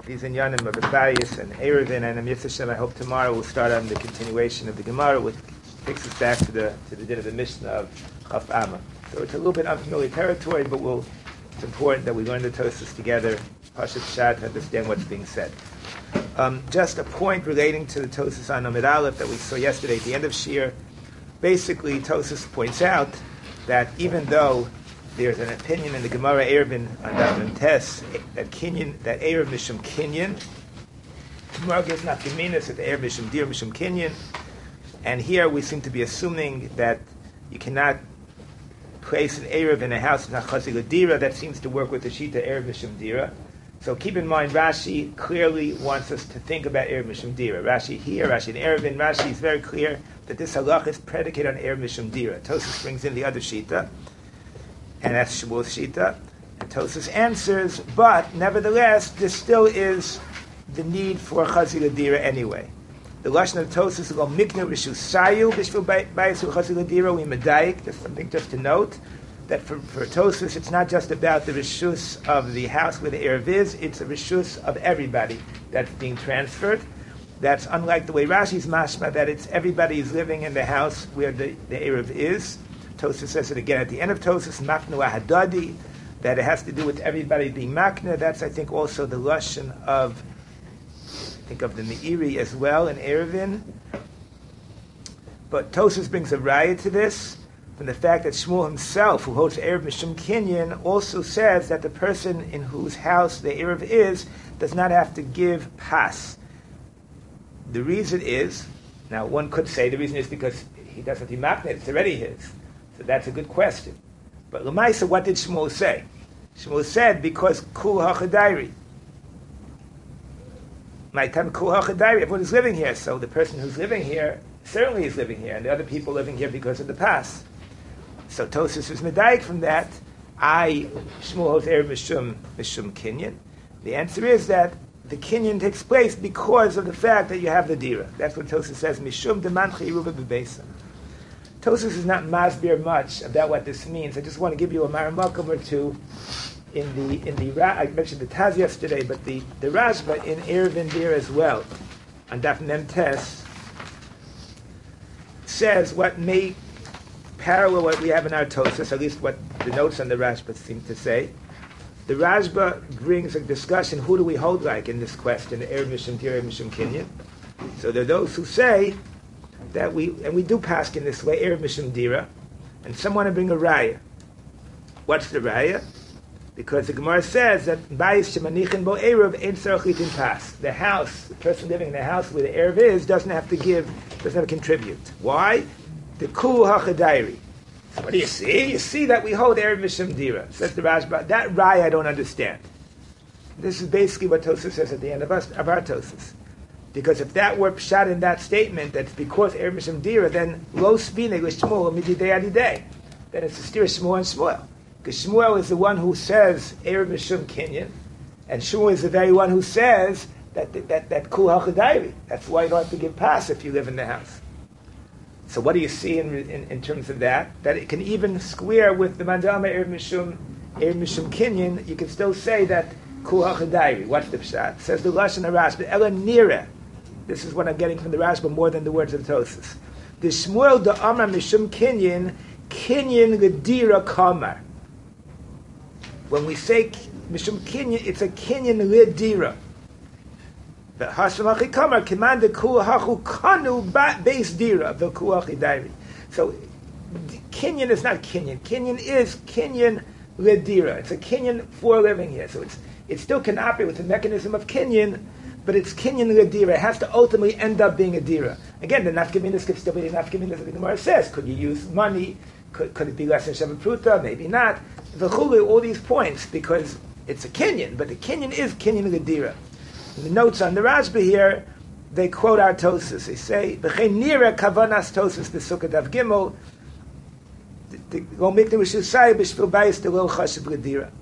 these inyanim of Abayis and Eruvin, and Yitzhak, I hope tomorrow we'll start on the continuation of the Gemara, which takes us back to the din of the Mishnah of Chaf Amma. So it's a little bit unfamiliar territory, but it's important that we learn the Tosfos together, Pashat Pshat, to understand what's being said. Just a point relating to the Tosfos on Amid Aleph that we saw yesterday at the end of Shir. Basically, Tosfos points out that even though there's an opinion in the Gemara Eruvin on Daf Tes that Erev Mishum Kinyan, Gemara gives not Geminas that Erev Mishum Dir Mishum Kinyan, and here we seem to be assuming that you cannot place an Erev in a house in Chazil Dira. That seems to work with the Shita Erev Mishum Dira. So keep in mind, Rashi clearly wants us to think about Erev Mishum Dira. Rashi here, Rashi in Eruvin, Rashi is very clear that this halach is predicated on Erev Mishum Dira. Tosfos brings in the other Shita, and that's Shmuel's Shita. And Tosfos answers, but nevertheless, there still is the need for Chazil Dira anyway. The Lashon of Tosfos is called Mikna Rishus Sayu Bishvil Bayisu Chazil Dira. We medayik, just something just to note, that for Tosfos, it's not just about the Rishus of the house where the Erev is, it's a Rishus of everybody that's being transferred. That's unlike the way Rashi's mashma, that it's everybody is living in the house where the Erev is. Tosfos says it again at the end of Tosfos, Maknu Hadadi, that it has to do with everybody being Makna. That's, I think, also the Lashon of, the Meiri as well in Eruvin. But Tosfos brings a raya to this, from the fact that Shmuel himself, who holds Erev Mishum Kinyan, also says that the person in whose house the Erev is does not have to give pas. The reason is, now one could say the reason is because he doesn't be maknet, it's already his. So that's a good question. But Lamaisa, what did Shmuel say? Shmuel said, because kul hachadairi. My time kul hachadairi, everyone is living here, so the person who's living here certainly is living here, and the other people living here because of the pas. So Tosfos is medayik from that. Shmuel holds Erev Mishum Kinyan. The answer is that the Kinyan takes place because of the fact that you have the Dira. That's what Tosfos says, Mishum Demanchi Yeruva B'Beisa. Tosfos is not masbir much about what this means. I just want to give you a maramakum or two. I mentioned the Taz yesterday, but the Rashba in Eruvin Dir as well, on Daf Mem Tes, says what may parallel what we have in our Tosfos, at least what the notes on the Rashba seem to say. The Rashba brings a discussion, who do we hold like in this question, Erev Mishum Dir, Erev Mishum Kinyan? So there are those who say that we do pass in this way, Erev Mishum Dira, and some want to bring a raya. What's the raya? Because the Gemara says that Bayis Shemanichin Bo Erev Ein Tzarich Litin Pas. The house, the person living in the house where the Erev is, doesn't have to contribute. Why? The Kul HaChadairi. So what do you see? You see that we hold Erev Mishum Dira. Says the Rashba. That raya I don't understand. This is basically what Tosfos says at the end of our Tosfos. Because if that were pshat in that statement, that's because Erev Mishum Dira, then lo spine l'Shmuel mididei adidei. Then it's a steer Shmuel and Shmuel. Because Shmuel is the one who says Erev Mishum Kinyan, and Shmuel is the very one who says that Kul HaChadairi. That's why you don't have to give pas if you live in the house. So what do you see in terms of that? That it can even square with the Mandama Erev Mishum Kinyan. You can still say that Kul HaChadairi. What's the pshat? Says the Lashon Rashba, Ela Nira. This is what I'm getting from the Rashba more than the words of the Tosfos. The Shmuel da Amar Mishum Kinyan L'Dira Kamar. When we say Mishum Kinyan, it's a Kinyan L'Dira. The Hashemachi Kamar command the Kul Hachu Kanu Beis Dira the Kul Hachidairi. So Kinyan is not Kinyan. Kinyan is Kinyan L'Dira. It's a Kinyan for living here. So it still can operate with the mechanism of Kinyan, but it's Kinyan L'Dira. It has to ultimately end up being a Dira. Again, the Nafkaminas could still be the Nafkaminas that the Gemara says. Could you use money? Could it be less than Sheva Pruta? Maybe not. V'chulu, all these points, because it's a Kinyan, but the Kinyan is Kinyan L'Dira. The notes on the Rashba here, they quote our Tosfos. They say, "B'chein nira kavanas Tosfos b'sukkah dav gimel, go make the rishusai b'shvil bayis delil chashiv l'dira."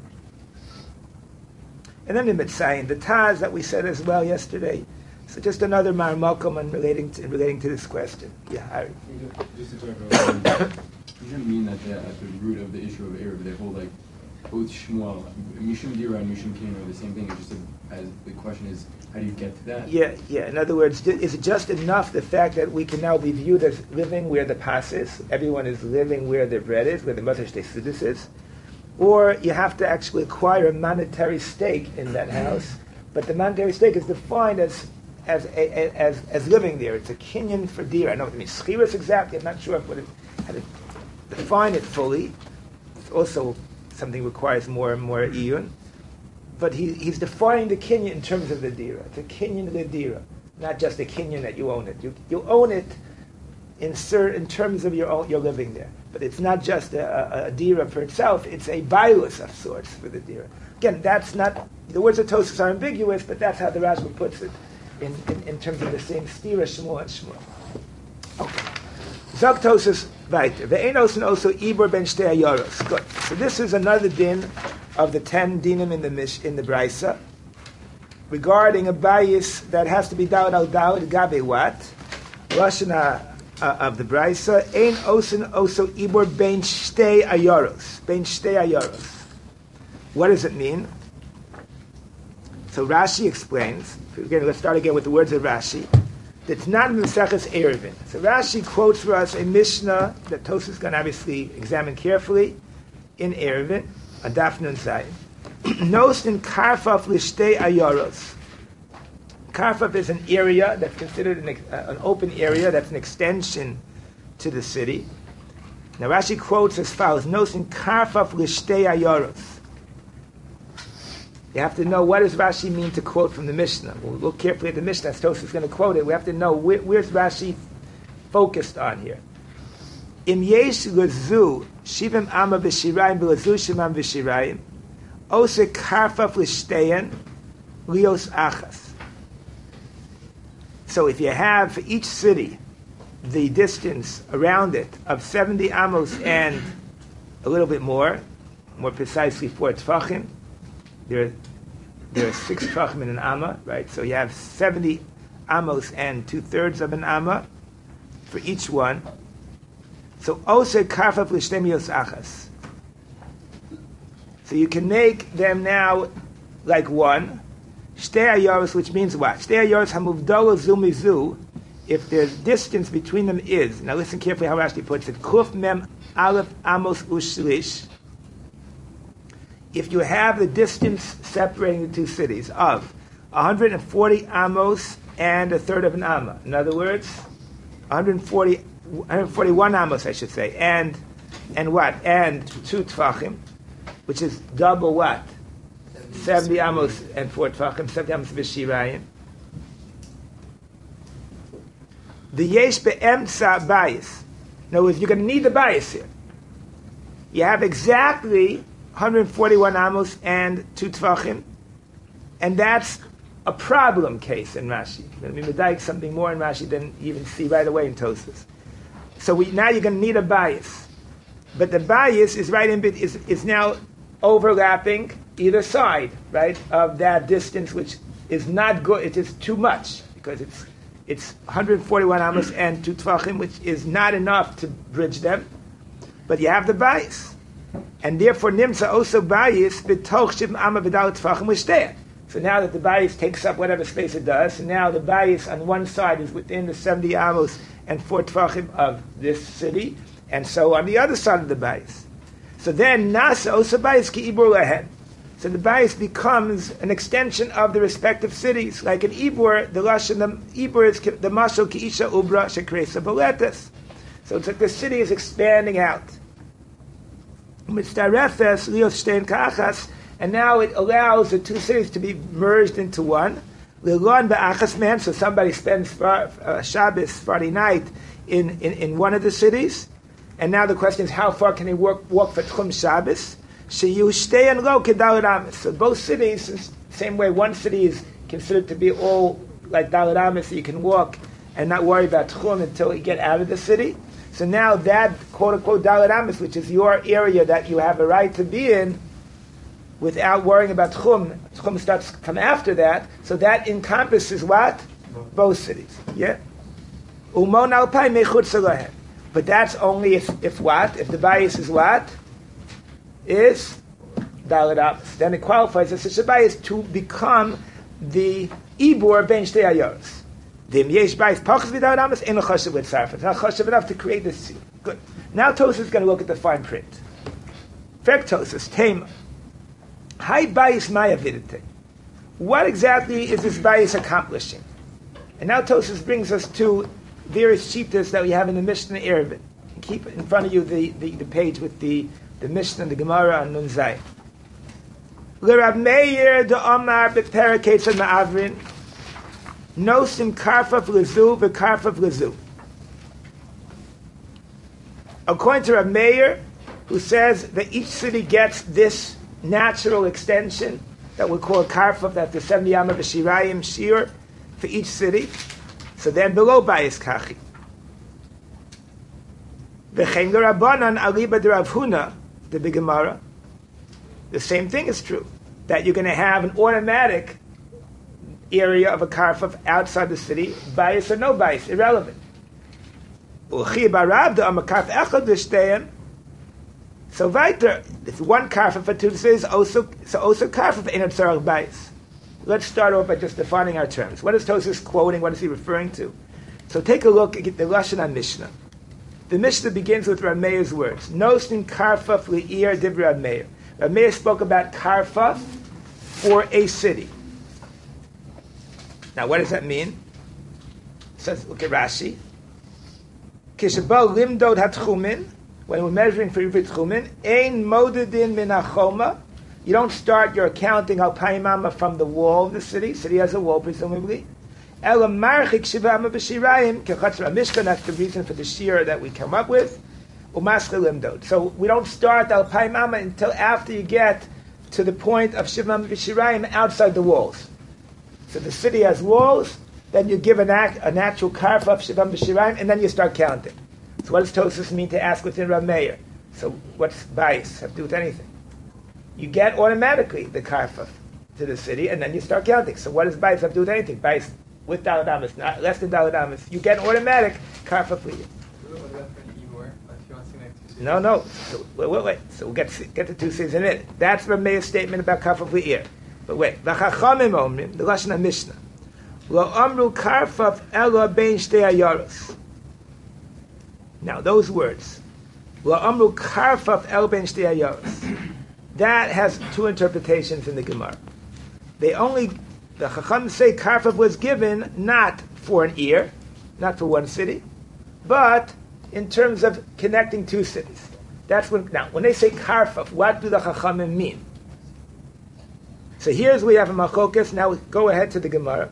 And then the Mitzayin, the Taz that we said as well yesterday. So just another marmakum and relating to this question. Yeah, Harry. Just to clarify, you didn't mean that at the root of the issue of Erev, they hold like both Shmuel, Mishum Dira and Mishum Kino are the same thing. It's just as the question is, how do you get to that? Yeah. In other words, is it just enough the fact that we can now be viewed as living where the pas is? Everyone is living where the bread is, where the Mother Shtei is? Or you have to actually acquire a monetary stake in that house, but the monetary stake is defined as living there. It's a kinyan for dir. I know what it means. Schiras exactly. I'm not sure how to define it fully. It's also something requires more and more iyun. But he's defining the kinyan in terms of the dira. It's a kinyan of the dira, not just a kinyan that you own it. You own it in terms of your living there. But it's not just a dira for itself. It's a bailus of sorts for the dira. Again, that's not, the words of Tosfos are ambiguous, but that's how the Rashba puts it in terms of the same stira, Shmuel and Shmuel. Okay. Zog Tosfos weiter. Ve'enos and also ibor ben shtei ayoros. Good. So this is another din of the 10 dinim in the Brisa regarding a bias that has to be dawed al dawed gabe what? Lashon of the Brisa, ein osin also ibor ben shtei ayoros. Ben shtei ayoros. What does it mean? So Rashi explains. Again, let's start again with the words of Rashi. It's not in the Maseches Eruvin. So Rashi quotes for us a Mishnah that Tosfos is going to obviously examine carefully in Eruvin, a Daf Nun Zayin. Nos in Karfaf Lishtei Ayoros. Karfaf is an area that's considered an open area, that's an extension to the city. Now Rashi quotes as follows, Nos in Karfaf Lishtei Ayoros. You have to know what does Rashi mean to quote from the Mishnah. We'll look carefully at the Mishnah as Tosfos is going to quote it. We have to know where's Rashi focused on here. Im yesh lezu shivim ama v'shirayim v'lezu shimam v'shirayim ose karfaf l'shteyen lios achas. So if you have for each city the distance around it of 70 amos and a little bit more precisely 4 tfachim, there are 6 tfachim in an amma, right? So you have 70 amos and 2/3 of an amma for each one. So ose karfaf l'shteyen lios achas. So you can make them now like one. Shtei ayoros, which means what? Shtei ayoros hamuvdalo zu mizu, if the distance between them is, now listen carefully how Rashi puts it, kuf mem aleph amos ushlish, if you have the distance separating the two cities of 140 amos and 1/3 of an amma. In other words, 141 amos, I should say, and what? And 2 tfachim, which is double what? 70 amos and 4 tfachim, 70 amos v'shirayim. The yesh be'emtza bayis. In other words, you're going to need the bayis here. You have exactly 141 amos and 2 tfachim, and that's a problem case in Rashi. You're going to be medayik something more in Rashi than you even see right away in Tosfos. So now you're going to need a bayis. But the bayis is right in is now overlapping either side, right, of that distance, which is not good. It is too much because it's 141 amos and 2 tfachim, which is not enough to bridge them. But you have the bayis, and therefore nimsa also bayis b'toch shivim amma v'dal tfachim l'shteyen. So now that the bayis takes up whatever space it does, so now the bayis on one side is within the 70 amos and 4 tfachim of this city, and so on the other side of the bayis. So then nasa also bayis ki ibur lahen. So the bayis becomes an extension of the respective cities. Like in Ibur, the Ibur is the mashal ki isha ubra shekresa boletes. So it's like the city is expanding out. Mitzdarefes lios shtein ka'achas, and now it allows the two cities to be merged into one. Lilon be'achas man, so somebody spends Shabbos, Friday night, in one of the cities. And now the question is, how far can he walk for Tchum Shabbos? So both cities, same way one city is considered to be all like Dalet Amis, so you can walk and not worry about Tchum until you get out of the city. So now that quote-unquote Dalet Amis, which is your area that you have a right to be in, without worrying about Tchum starts to come after that, so that encompasses what? Both cities. Yeah? Umon alpai mechutz lahem. But that's only if what? If the bias is what? Is Dalet Amos. Then it qualifies as a Shabbayis to become the Ibor Ben Shtei Ayoros. Dim Yesh Bayis Pachas V'Dalet Amos Ein Chashav with Sarfat. It's not Chashav enough to create this seed. Good. Now Tosfos is going to look at the fine print. Fek Tosfos Tema. Hai Bayis Maya Vidite. What exactly is this Bayis accomplishing? And now Tosfos brings us to various shittas that we have in the Mishnah Eruvin. Keep in front of you the page with the Mishnah and the Gemara on Nun Zayin. L'Rav Meir de'Amar b'Perek Ketzad Ma'avrin Nosim Karfaf L'Zu v'Karfaf L'Zu. According to Rav Meir, who says that each city gets this natural extension that we call Karfaf, that's the 70 Yama B'Shirayim Shir for each city. So then below Bayis Kachi. V'chein l'Rabbanan aliba d'Rav Huna, the big Gemara. The same thing is true, that you're going to have an automatic area of a karfaf outside the city, bias or no bias, irrelevant. So weiter, if one karfaf for two cities, also karfaf in a tzarach bias. Let's start off by just defining our terms. What is Tosfos quoting? What is he referring to? So take a look at the Lashon HaMishnah. The Mishnah begins with Rav Meir's words. Nosin karfaf li'ir divrei Rav Meir. Rav Meir spoke about karfaf for a city. Now, what does that mean? It says, look at Rashi. Kishabal limdod hatchumin. When we're measuring for every tchumin, ein modedin min hachoma. You don't start your accounting al paimama from the wall of the city. City has a wall, presumably. Ela marchik shivama b'shirayim kechatzer mishkan. That's the reason for the shir that we come up with. Umaschel limdod. So we don't start al paimama until after you get to the point of shivama b'shirayim outside the walls. So the city has walls. Then you give a natural karf of shivama b'shirayim, and then you start counting. So what does Tosfos mean to ask within Rav Meir? So what's bias have to do with anything? You get automatically the karfaf to the city, and then you start counting. So what does bias have to do with anything? Bias with Dalet Amos, not less than Dalet Amos. You get automatic karfaf for you. No. So, wait. So we'll get the two cities in a minute. That's Rav Meir's statement about karfaf li'ir. But wait. V'chachamim omrim, the Lashon HaMishnah. Lo amru karfaf ela bein shtei hayaros. Now those words. Lo amru karfaf ela bein shtei hayaros. That has two interpretations in the Gemara. The Chacham say karfaf was given not for an ear, not for one city, but in terms of connecting two cities. That's when they say karfaf, what do the Chachamim mean? So here's we have a machokas. Now we go ahead to the Gemara.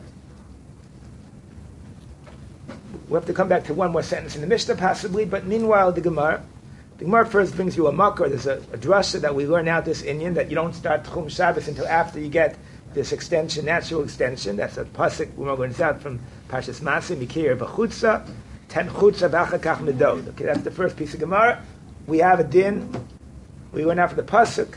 We'll have to come back to one more sentence in the Mishnah possibly, but meanwhile the Gemara first brings you a makar. There's a drasha that we learn out this Inyan that you don't start Tchum Shabbos until after you get this extension, natural extension. That's a pasuk we learn out from Parshas Masim, Mikir v'chutza, ten chutza v'achakach medod. Okay, that's the first piece of Gemara. We have a din. We learn out for the pasuk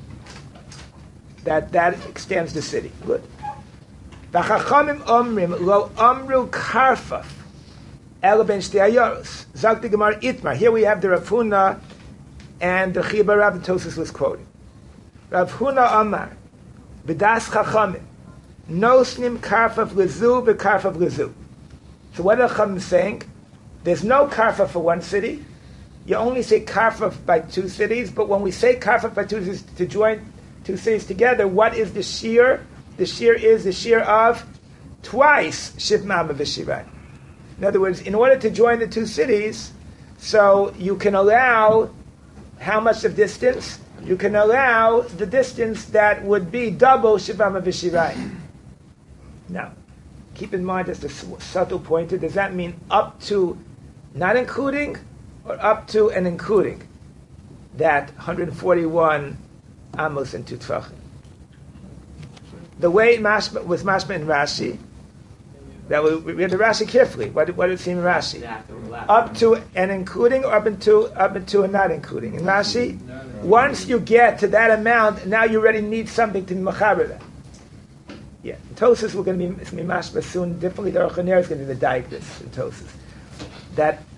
that extends the city. Good. V'chachamim omrim lo amru karfaf ela ben shtei hayaros. Zak the Gemara Itmar. Here we have the Rav Huna and the Chiba Rav Tosfos was quoting. Rav Huna Amar B'das Chachamim Nosnim karfaf lezu v'karfaf lezu. So what are the Chachamim saying? There's no karfaf for one city. You only say karfaf by two cities. But when we say karfaf by two cities to join two cities together, what is the shir? The shir is the shir of twice shivmama v'shirayim. In other words, in order to join the two cities, so you can allow how much of distance? You can allow the distance that would be double Shivama V'Shirayim. Now, keep in mind, just a subtle pointer, does that mean up to, not including, or up to and including that 141 Amos and 2 Tfachim? The way it was mashma in Rashi, that we read the Rashi carefully. What did it seem in Rashi? Up to and including, or up to and not including. In Rashi, once you get to that amount, now you already need something to be machaber that. Yeah, in Tosfos we're going to be mashma soon. Differently, the Aruch LaNer is going to be the diagnosis in Tosfos. That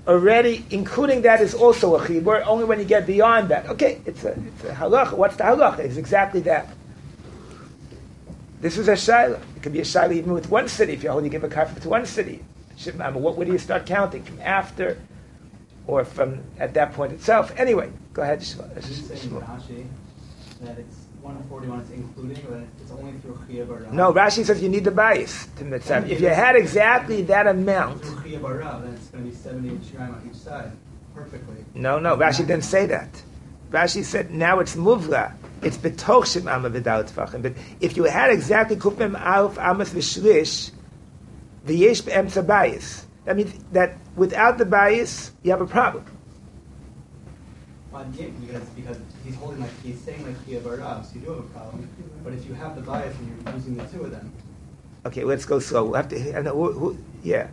already including that is also a chibur. Only when you get beyond that. Okay, it's a halacha. What's the halacha? It's exactly that. This is a shaila. It could be a shaila even with one city. If you only give a karfa to one city, where do you start counting? From after, or from at that point itself? Anyway, go ahead. Rashi that it's 141 is including, but it's only through Chiyah Barav. No, Rashi says you need the bias to mitzvah. If you had exactly that amount, through Chiyah Barav, then it's going to be 70 shiraim on each side, perfectly. No, Rashi didn't say that. Rashi said now it's muvla. It's betoch shem amma v'dal tfachim. But if you had exactly kufim alf amas v'shlish, v'yesh be'emtza bias. That means that without the bias, you have a problem. Well, yeah, because he's saying like Chiyah Barav, so you do have a problem. But if you have the bias and you're using the two of them. Okay, let's go slow. We'll have to. Yeah.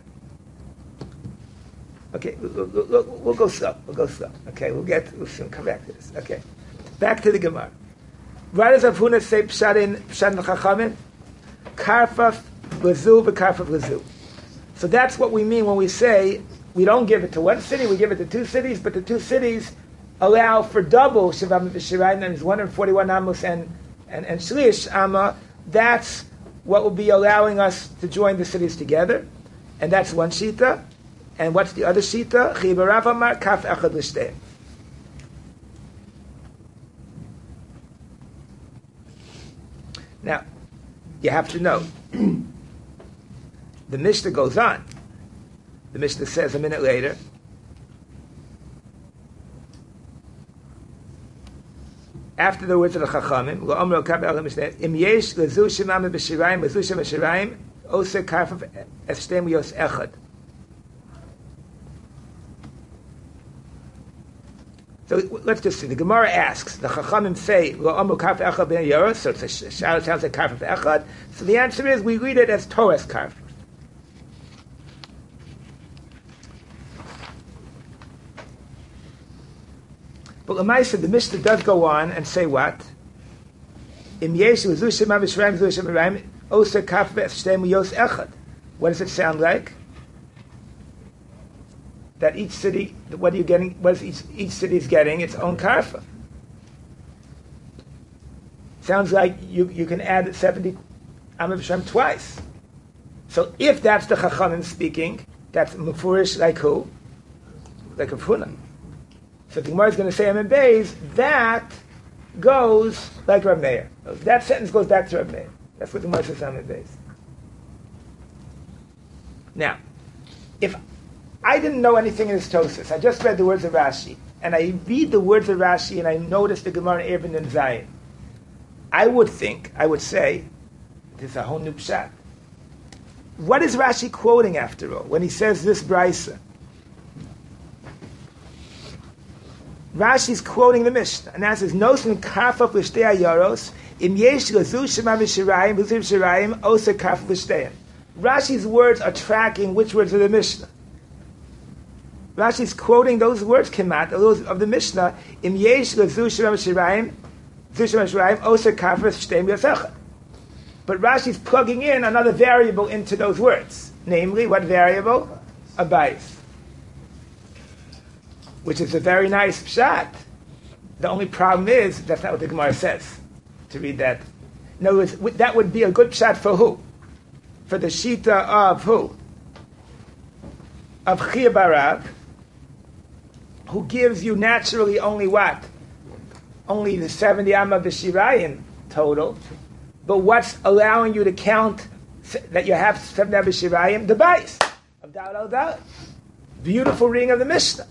Okay, we'll go slow. Okay, we'll soon come back to this. Okay, back to the Gemara. Why does Avuna say pshat v'chachamim? Karfaf l'zu v'karfaf l'zu. So that's what we mean when we say we don't give it to one city, we give it to two cities, but the two cities allow for double Shivam v'Shirayim, that means 141 amos and Shlish Amma. That's what will be allowing us to join the cities together. And that's one shita. And what's the other shita? Chiyah Barav Amar Kaf Echad L'Shteim. Now, you have to know, the Mishnah goes on. The Mishnah says a minute later, after the words of the Chachamim, Im yesh lezu shemam b'shirayim, lezu shem b'shirayim, ose karfaf estem yos echad. So let's just see. The Gemara asks, the Chachamim say, Lo amru karf echad ben yoros, so it's a shout, it sounds like karfaf echad. So the answer is, we read it as Torah's karfaf. But Lamaisa, the Mishnah does go on and say what? Im yesh lezu shemam b'shirayim, lezu shem b'shirayim, ose karfaf estem yos echad. What does it sound like? That each city, what are you getting? What is each city is getting its own karfa? Sounds like you can add 70 Amar V'Shem twice. So if that's the Chachamim speaking, that's mufurish like who? Like a Funa. So the Gemara is going to say Amen Beis, that goes like Rav Meir. That sentence goes back to Rav Meir. That's what the Gemara says Amen Beis. Now, if I didn't know anything in this Tosfos, I just read the words of Rashi, and I read the words of Rashi, and I noticed the Gemara in Eruvin and Zayin, I would say, this is a whole new pshat. What is Rashi quoting after all when he says this brisa? Rashi's quoting the Mishnah, and that says, "Nosin karfaf l'shtei ayaros im yesh lezu shema v'shirayim v'zu v'shirayim oser karfaf l'shteiim." Rashi's words are tracking which words of the Mishnah. Rashi's quoting those words kemat, those of the Mishnah. Im yesh lezu shema v'shirayim v'zu shema v'shirayim oser karfaf l'shteiim yosechad. But Rashi's plugging in another variable into those words, namely what variable? A bias. Which is a very nice pshat. The only problem is that's not what the Gemara says. To read that, in other words, that would be a good pshat for who? For the shita of who? Of Chiyah Barav, who gives you naturally only what? Only the 70 Amma B'Shirayim total. But what's allowing you to count that you have 70 Amma B'Shirayim? The bais of Dal al Dal. Beautiful reading of the Mishnah.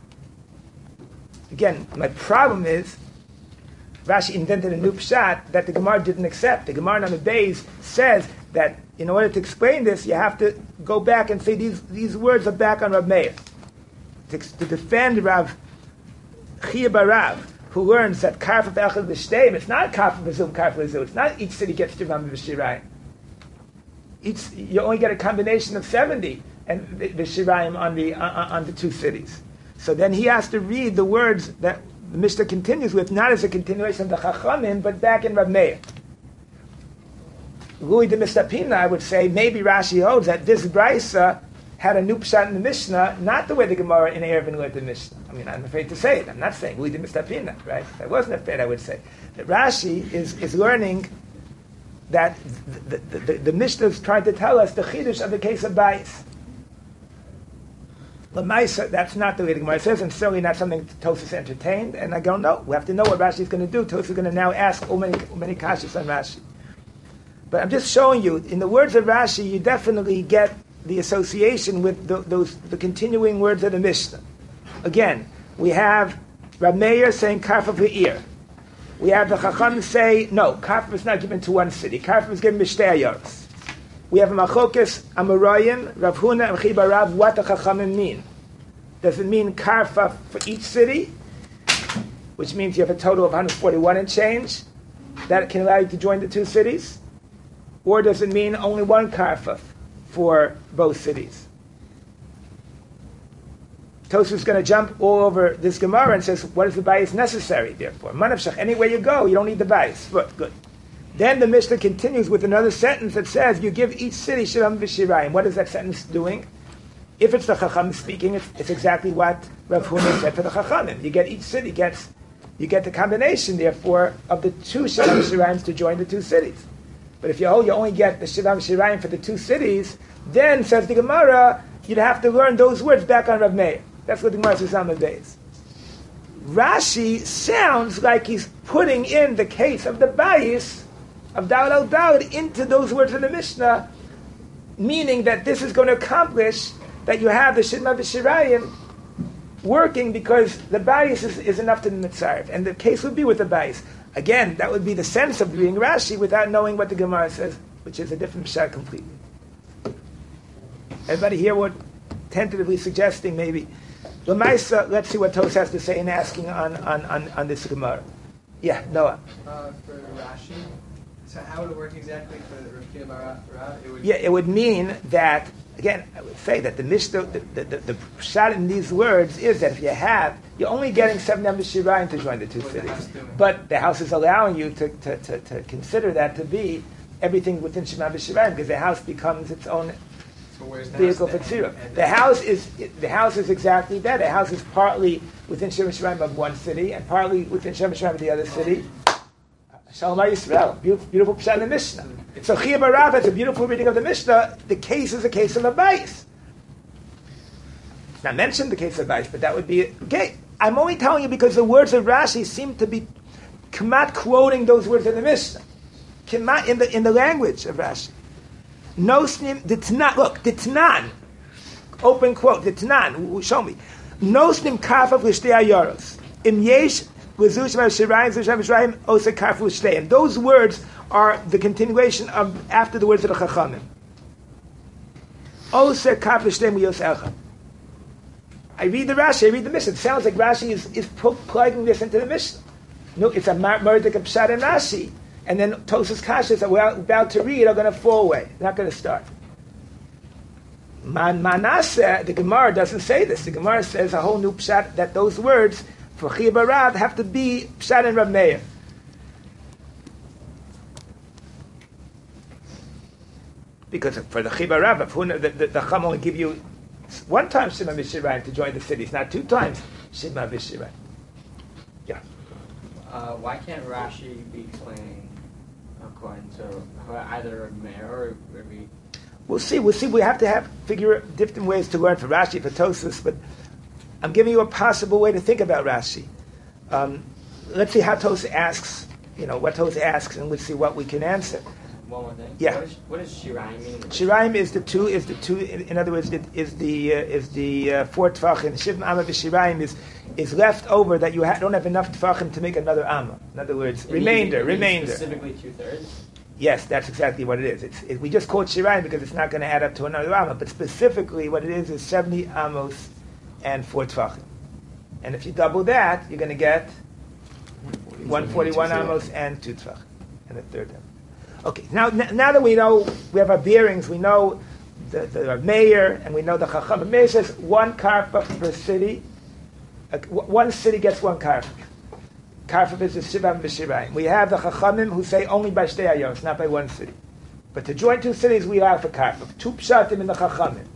Again, my problem is Rashi invented a new pshat that the Gemara didn't accept. The Gemara on the Beis says that in order to explain this, you have to go back and say these words are back on Rav Meir. To defend Rav Chiyah Barav, who learns that karfaf echad v'shteim, it's not karfaf v'zum, karfaf v'zum. It's not each city gets Shivam v'shirayim. You only get a combination of 70 and the shirayim on the two cities. So then he has to read the words that the Mishnah continues with, not as a continuation of the Chachamim, but back in Rav Meir. Louis de Mistapina, I would say, maybe Rashi holds that this brisa had a new pshat in the Mishnah, not the way the Gemara in Eruvin learned the Mishnah. I mean, I'm afraid to say it. I'm not saying we didn't mistapina, right? If I wasn't afraid, I would say that Rashi is learning that the Mishnah is trying to tell us the chidush of the case of Bayis. L'maisa, that's not the way the Gemara says, and certainly not something Tosfos entertained. And I don't know. We have to know what Rashi is going to do. Tosfos is going to now ask many kashas on Rashi. But I'm just showing you, in the words of Rashi, you definitely get the association with the continuing words of the Mishnah. Again, we have Rav Meir saying Karfa V'ir. We have the Chacham say, no, Karfa is not given to one city. Karfa is given Mishtei Yoros. We have a Machokes Amoraim, Rav Huna, and Chiba Rav, what the Chachamim mean. Does it mean Karfa for each city, which means you have a total of 141 and change, that can allow you to join the two cities? Or does it mean only one Karfa for both cities? Tosfos is going to jump all over this Gemara and says, what is the bias necessary, therefore? Manavshach, anywhere you go, you don't need the bias. Good. Then the Mishnah continues with another sentence that says, you give each city Shiram V'Shirayim. What is that sentence doing? If it's the Chacham speaking, it's exactly what Rav Huna said for the Chachamim. You get each city you get the combination, therefore, of the two Shiram V'Shirayim to join the two cities. But if you only get the Shiram V'Shirayim for the two cities, then, says the Gemara, you'd have to learn those words back on Rav Meir. That's what the Gemara says on the base. Rashi sounds like he's putting in the case of the bayis of Dawud al-Dawud into those words of the Mishnah, meaning that this is going to accomplish that you have the Shidma V'Shirayim working because the bayis is enough to the mitzaref. And the case would be with the bayis. Again, that would be the sense of reading Rashi without knowing what the Gemara says, which is a different pshat completely. Everybody here would tentatively suggesting maybe. L'maisa, let's see what Tosfos has to say in asking on this Gemara. Yeah, Noah. For Rashi, so how would it work exactly for the Rav Kiya bar Rav? It would mean that, again, I would say that the Mishnah, the pshat in these words is that if you're only getting 7 Shirayim to join the two cities. But the house is allowing you to consider that to be everything within Shema B'Shirayim, because the house becomes its own vehicle for tzira. The house is exactly that. The house is partly within Shema B'Shirayim of one city and partly within Shema B'Shirayim of the other city. Shalom Yisrael, beautiful pshat in the Mishnah. So Chiya bar Rav has a beautiful reading of the Mishnah. The case is a case of a bayis. It's not mentioned the case of bayis, but that would be okay. I'm only telling you because the words of Rashi seem to be kamat quoting those words of the Mishnah. Kamat in the language of Rashi. No snim ditnan. Look, ditnan. Open quote. Ditnan. Show me. No snim kafav l'shtei ayoros. Im yesh l'zush ma'ashirayim zush ma'ashirayim osa kafav l'shtei. And those words are the continuation of after the words of the Chachamim. Osa kafav l'shtei miyos elcha. I read the Rashi. I read the Mishnah. It sounds like Rashi is plugging this into the Mishnah. No, it's a murdik pshat in Rashi. And then Tosfos Kashas that we're about to read are going to fall away. They're not going to start. Manasseh, the Gemara doesn't say this. The Gemara says a whole new pshat that those words for Chiya bar Rav have to be pshat and Rav Meir. Because for the Chiya bar Rav, the Chacham only give you one time Shema B'Shirayim to join the cities, not 2 times Shema B'Shirayim. Yeah. Why can't Rashi be explaining according to either Meir or Rabbi? We'll see. We have to figure different ways to learn for Rashi, for Tosfos, but I'm giving you a possible way to think about Rashi. Let's see how Tosfos asks, what Tosfos asks, and let's see what we can answer. One more thing. Yeah. What does Shirayim mean? Shirayim is the two. In other words, is the 4 tefachim. Shivim amma v'shirayim is left over that you don't have enough tefachim to make another amma. In other words, remainder. Specifically 2/3. Yes, that's exactly what it is. We just call it Shirayim because it's not going to add up to another amma. But specifically, what it is 70 amos and 4 tefachim. And if you double that, you're going to get 141 amos and 2 tefachim and a third amma. Okay, now that we know, we have our bearings, we know the mayor, and we know the Chacham. The mayor says 1 karfa per city. One city gets 1 karfa. Karfa is the Shivam V'Shirayim. We have the Chachamim who say only by Shtei Ayoros, not by one city. But to join 2 cities, we allow for karfa. 2 pshatim in the Chachamim.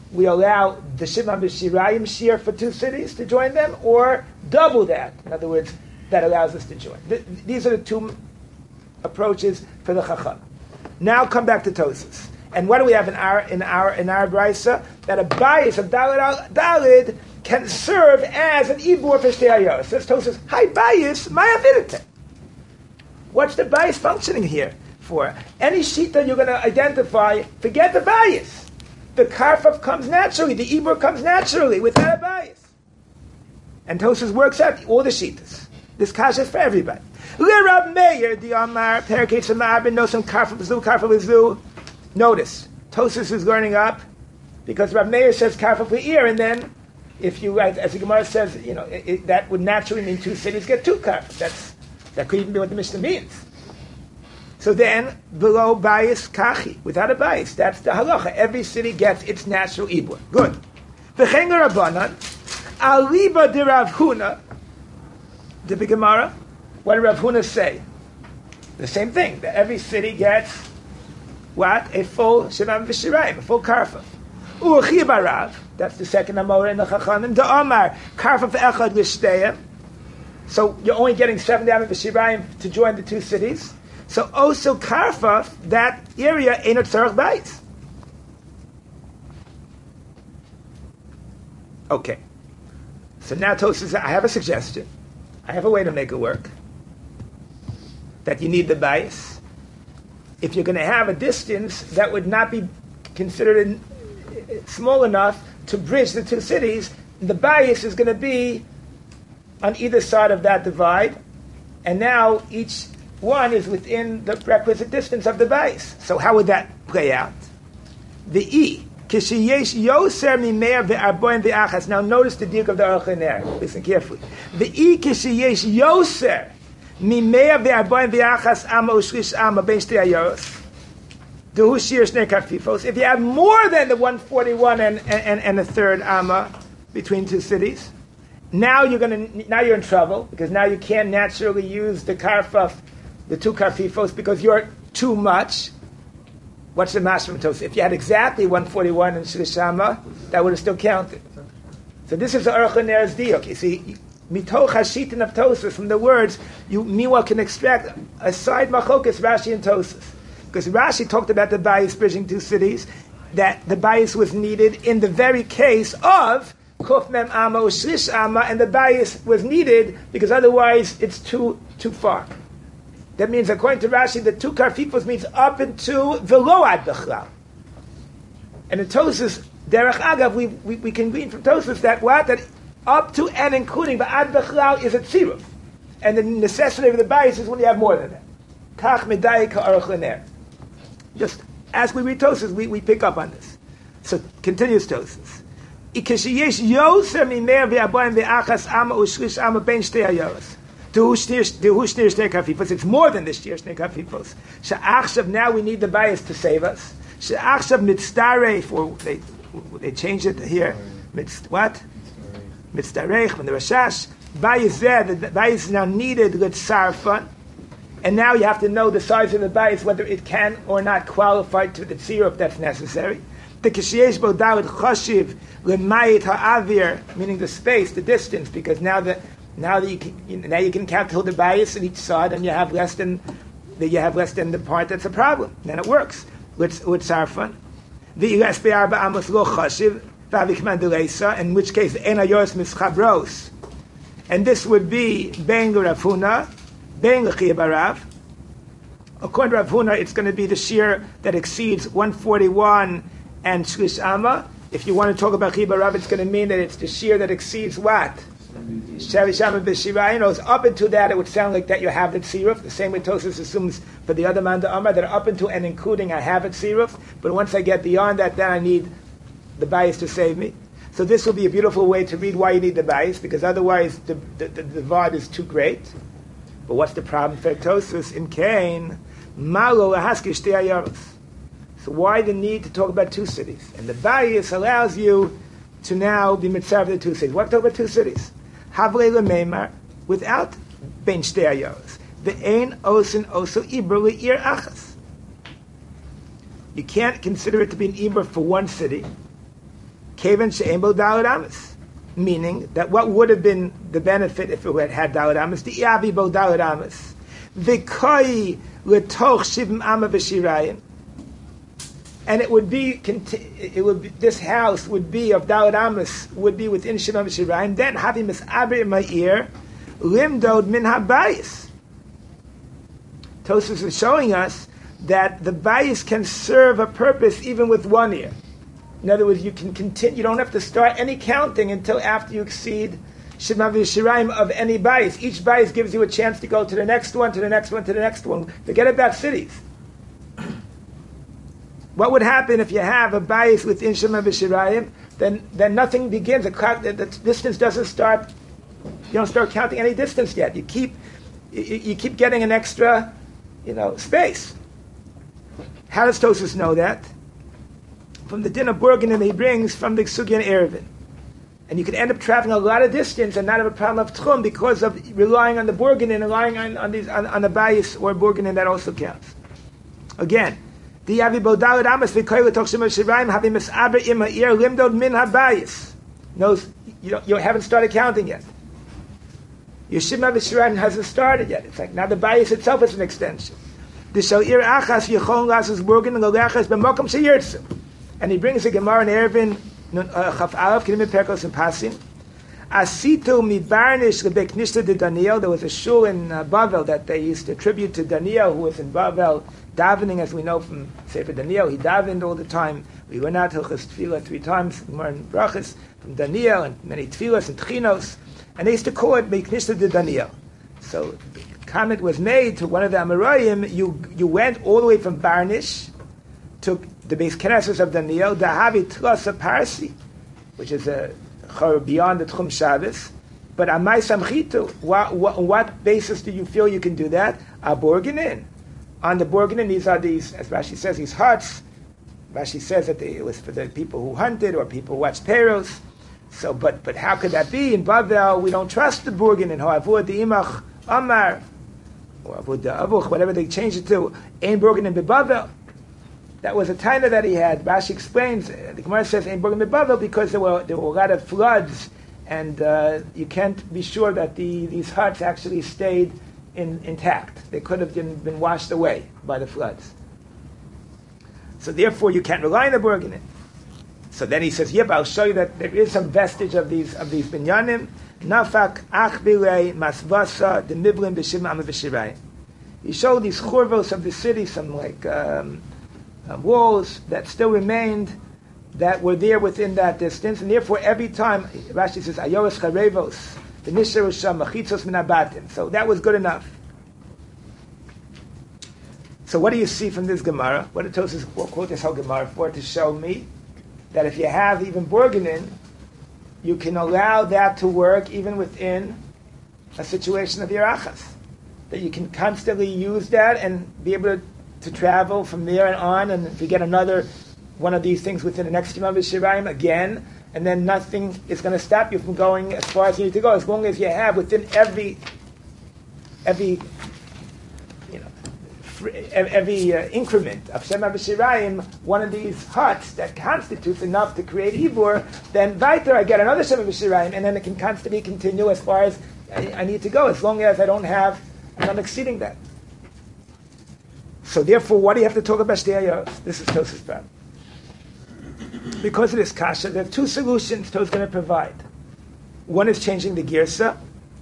we allow the Shimon B'Shirayim shear for 2 cities to join them, or double that. In other words, that allows us to join. These are the 2 approaches for the Chacham. Now come back to Tosfos. And what do we have in our brisa? That a bias of Dalid can serve as an ibur for Shtei Ayos. Says Tosfos, hi bias, my avidite. What's the bias functioning here for? Any shita you're going to identify, forget the bias. The karfaf comes naturally, the ibur comes naturally without a bias. And Tosfos works out all the shitas. This kasha is for everybody. L'Rab Meir the Amar Perikei Samar no some karfaf zu. Notice Tosfos is learning up because Rab Meir says karfaf le'ir, and then if you, as the Gemara says, that would naturally mean 2 cities get 2 karfaf. That could even be what the Mishnah means. So then, below bias kachi, without a bias, that's the halacha. Every city gets its natural ibur. Good. V'chein Rabbanan, aliba de Rav Huna, the Gemara. What did Rav Huna say? The same thing. That every city gets what? A full Shimon B'Shirayim, a full karfa. U'chi barav. That's the second amora in the Chachamim. The Amar karfa echad l'shteyim. So you're only getting 7 down of the Shirayim to join the 2 cities. So also karfa, that area ain't a tzarech bayis. Okay. So now Tosfos says, I have a suggestion. I have a way to make it work. That you need the bias. If you're going to have a distance that would not be considered small enough to bridge the 2 cities, the bias is going to be on either side of that divide, and now each one is within the requisite distance of the bias. So how would that play out? The E. Kishiyesh yoser mimeir ve'arboin ve'achas. Now notice the dik of the Aruch LaNer. Listen carefully. The E. Kishiyesh yoser mimeir ve'arboin ve'achas ama ushlish ama ben shtei ayoros. Duhu shir shnei karfifos. If you have more than the 141 and a third ama between 2 cities, now you're in trouble, because now you can't naturally use the karfaf, the 2 karfifos, because you're too much. What's the mashma from Tosfos? If you had exactly 141 and Shilishama, that would have still counted. So this is the Aruch LaNer's diuk. You see, mitoch hashitin of Tosfos, from the words, you meanwhile can extract a side machokas Rashi and Tosfos. Because Rashi talked about the bias bridging 2 cities, that the bias was needed in the very case of Kuf Mem Amma Ushlish Amma, and the bias was needed because otherwise it's too far. That means, according to Rashi, the 2 karfifos means up into Velo Ad Bechlal. And in Tosfos, Derech Agav, we can glean from Tosfos that up to and including the Ad Bechlal is a tziruf. And the necessity of the bias is when you have more than that. Kach Medai Ka'aruch LaNer. Just as we read Tosfos, we pick up on this. So continues Tosfos. Ikeshiyesh yoser mimeir ve'arboin ve'achas ama ushlish ama ben shtei ayoros. It's more than this year shnei kafifos. She'achshav, now we need the bias to save us. She'achshav mitzdarech, or they changed it here. What? Mitzdarech, when the Rashash bias there, the bias is now needed litzarfan, and now you have to know the size of the bias, whether it can or not qualify to the tzira if that's necessary. The kishiyesh bo dawid chashiv lemayit ha'avir, meaning the space, the distance, because now you can calculate the bias on each side, and you have less than the part that's a problem. Then it works. With sarfan, the ilas be'arba amos lo chashiv v'avikman delesa, in which case ena yos mischabros, and this would be ben Rav Huna, ben l'chiyah barav. According to Rav Huna, it's going to be the shear that exceeds 141 and shlish amma. If you want to talk about chiyah barav, it's going to mean that it's the shear that exceeds what? Shavishama b'shirayim. Up into that, it would sound like that you have the tziruf. The same way Tosfos assumes for the other man, the Amar, that up into and including I have it tziruf. But once I get beyond that, then I need the bias to save me. So this will be a beautiful way to read why you need the bias, because otherwise the vod is too great. But what's the problem for Tosfos? In Cain, malo lahaski shtei ayoros. So why the need to talk about 2 cities? And the bias allows you to now be mitzvah of the 2 cities. What talk about 2 cities? Havle lemeimar, without ben shtei ayoros. Ve'ein osin oso ibur le'ir achas. You can't consider it to be an ibur for 1 city, Kaven she'embo daled amis. Meaning that what would have been the benefit if it had daled amis? The iavi bo daled amis. V'koi letoch shivim ama v'shirayim. And it would be, this house would be of daled amis, would be within shivim v'shirayim. Then havi mis'abir ma'ir limdod min habayis. Tosfos is showing us that the bayis can serve a purpose even with 1 year. In other words, you can continue. You don't have to start any counting until after you exceed Shema v'Yishirayim of any bayis. Each bayis gives you a chance to go to the next one, to the next one, to the next one. Forget about cities. What would happen if you have a bayis within Shema v'Yishirayim? Then nothing begins. The distance doesn't start. You don't start counting any distance yet. You keep getting an extra, space. How does Tosfos know that? From the din of Burgin he brings from the Sugya and Erevin. And you can end up traveling a lot of distance and not have a problem of Tchum because of relying on the Burgin and relying on the Bayis or Burgin, that also counts. Again, the Yavi Bodalad Amas V'Koy L'Toch Shema Shirayim Havi Mis'aber Ima Ir Limdod Min HaBayis. You haven't started counting yet. Your Shema V'Shirayim hasn't started yet. It's like now the Bayis itself is an extension. The Sha'ir Achas Yechon Lasas Burgin and L'Lechas B'Mokom She'yirtzu. And he brings a Gemara in Erevin Chaf Aleph Kedim Perkos and Pasim. Asitu mi Barnish lebek Nishta de Daniel. There was a shul in Bavel that they used to attribute to Daniel, who was in Bavel davening, as we know from Sefer Daniel. He davened all the time. We went out Hilchos Tefillah 3 times, Gemara and Brachas from Daniel, and many Tefillas and Tchinos, and they used to call it Beknishta de Daniel. So the comment was made to one of the Amoraim. You went all the way from Barnish, took the Beis Knesset of Daniel, the Havi Tlas Parsi, which is beyond the Tchum Shabbos. But Amai Samchitu, what basis do you feel you can do that? Aborginin. On the Borginin, these are these, as Rashi says, these huts. Rashi says that it was for the people who hunted or people who watched Peros. So, but how could that be? In Bavel, we don't trust the Borginin. Ho'avur the Imach Amar, or Avur the Avuch, whatever they changed it to, Ein Borginin beBavel. That was a taina that he had. Rashi explains, the Gemara says, Ein Borgin beBavel, because there were a lot of floods, and you can't be sure that these huts actually stayed intact. They could have been washed away by the floods. So therefore, you can't rely on the Borgin. So then he says, but I'll show you that there is some vestige of these binyanim. Nafak achbirei masvasa the miblim b'shim ama v'shirayim. He showed these churvos of the city, some walls that still remained, that were there within that distance, and therefore every time Rashi says ayoros charevos the nisharu sham machitzos min habatim. So that was good enough. So what do you see from this Gemara? What did Tosfos quote this whole Gemara for? To show me that if you have even Borginin, you can allow that to work even within a situation of Yerachas. That you can constantly use that and be able to travel from there and on, and if you get another one of these things within the next Shema v'Shirayim again, and then nothing is going to stop you from going as far as you need to go, as long as you have within every increment of Shema v'Shirayim one of these huts that constitutes enough to create Ibur, then weiter I get another Shema v'Shirayim, and then it can constantly continue as far as I need to go, as long as I'm not exceeding that. So therefore, why do you have to talk about Shtei Ayos? This is Tosfos' problem. Because of this kasha, there are 2 solutions Tosfos is going to provide. One is changing the girsa,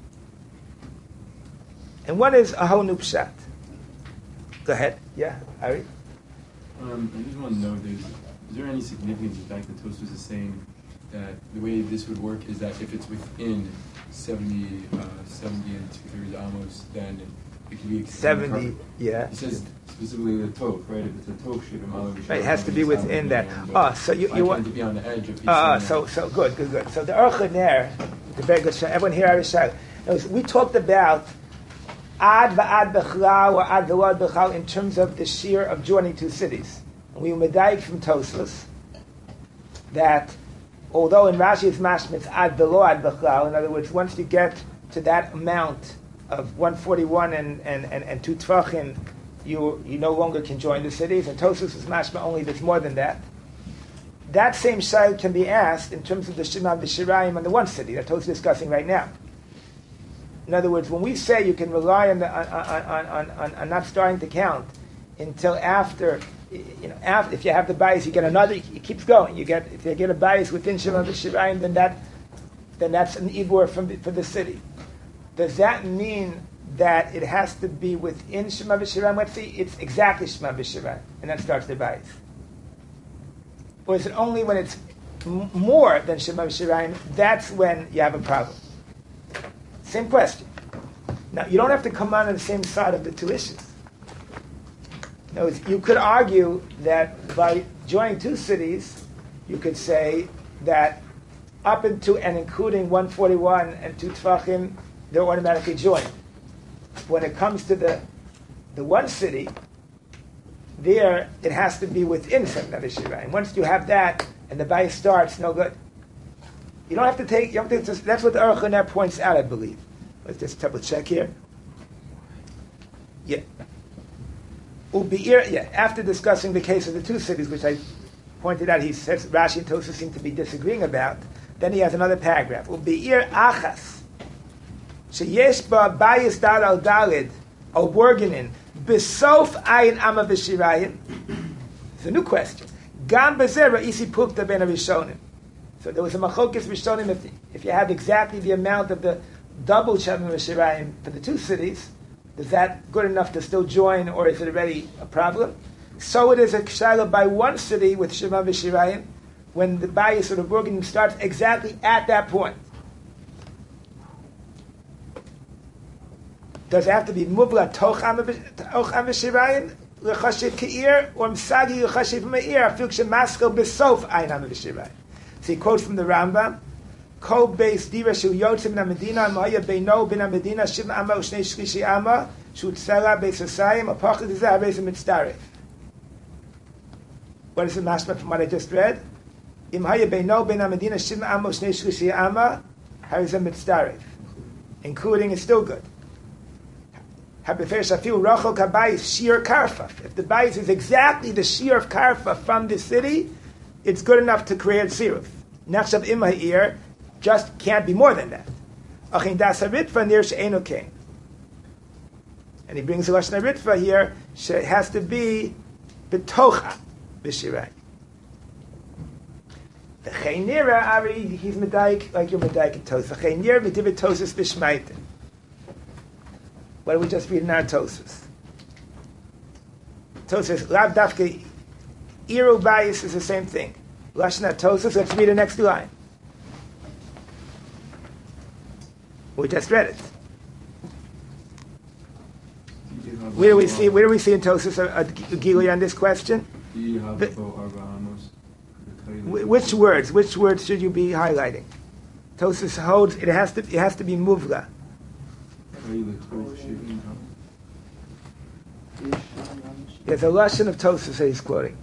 and one is a whole new pshat. Go ahead. Yeah, Ari? I just want to know, is there any significance in the fact that Tosfos is saying that the way this would work is that if it's within 70 and 2/3 amos, then it can be 70, yeah. He says specifically the Toch, right? If it's a Toch, right, it has to be within that. So you want to be on the edge of. So good. So the Orchid there, the very good. Everyone here, we talked about ad va'ad b'chlau or ad v'ad b'chlau in terms of the shear of joining 2 cities. And we were medayik from Tosfos that although in Rashi it's mashmitz ad v'lo ad b'chlau, in other words, once you get to that amount of 141 and 2 tvachim, you no longer can join the cities. And Tosfos is mashma only there's more than that. that same shayla can be asked in terms of the Shema V'Shirayim on the one city that Tosfos is discussing right now. In other words, when we say you can rely on not starting to count until after, after, if you have the bias, you get another. It keeps going. If you get a bias within Shema V'Shirayim, then that's an ibur for the city. Does that mean that it has to be within Shema V'Shirayim? Let's see, it's exactly Shema V'Shirayim, and that starts the bias. Or is it only when it's more than Shema V'Shirayim, that's when you have a problem? Same question. Now, you don't have to come on the same side of the two issues. No, you could argue that by joining two cities, you could say that up into and including 141 and 2 Tfachim, they're automatically joined. When it comes to the one city, there it has to be within Shema V'Shirayim. Once you have that and the bias starts, no good. You don't have to take. That's what the Aruch LaNer points out, I believe. Let's just double check here. Yeah. After discussing the case of the two cities, which I pointed out, he says Rashi and Tosfos seem to be disagreeing about. Then he has another paragraph. U'be'ir achas sheyesh ba bayis dal al dalid al borgenin besof ayin ama v'shirayim. It's a new question. Gam bezer ra'isi pukta ben harishonim. So there was a machokes rishonim if you have exactly the amount of the double Shema V'Shirayim for the two cities. Is that good enough to still join, or is it already a problem? So it is a kshayla by one city with Shema V'Shirayim when the bias or the burgening starts exactly at that point. Does it have to be muvla toch am V'Shirayim l'chashiv ke'ir or msagi l'chashiv me'ir afil k'shemaskal b'sof ayin am V'Shirayim? So he quotes from the Rambam. Kol beis dira shu yotzim na medina ma'aya beino bin medina shivim ama u'shnei shlishi ama shu tzela beis asayim apachad zeh hareis mitzdaref. What is the mashma from what I just read? Im haya beino bin medina shivim ama u'shnei shlishi ama hareis mitzdaref. Including is still good. Habefer shafiu rachol kabayis shir karfa. If the bayis is exactly the shir of karfa from the city, it's good enough to create siruf. Nachshav im ha'ir just can't be more than that. Achin das haritva nir she'enu king. And he brings a lashon haritva here. It has to be betocha b'shirayim. The chaynira ari he's medaik like you're medaik in Tosfos. The chaynira v'divid Tosfos b'shmaitin. What did we just read in our Tosfos? Tosfos lav dafke iru bayis is the same thing. Lashon Tosfos. Let's read the next line. We just read it. Where do we see in Tosfos a gilui on this question? Which words should you be highlighting? Tosfos holds it has to be muvla. There's a lashon of Tosfos that he's quoting.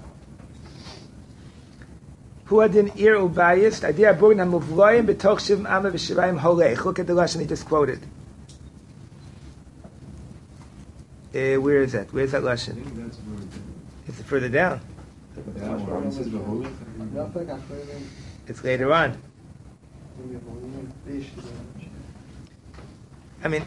Who adin ir ubayis? Idea burn hamuvloyim betoch shivim ama v'shirayim holech. Look at the lashon he just quoted. Where is that? Where's that lashon? I think that's It's further down. that one. It says the holy. It's later on. I mean,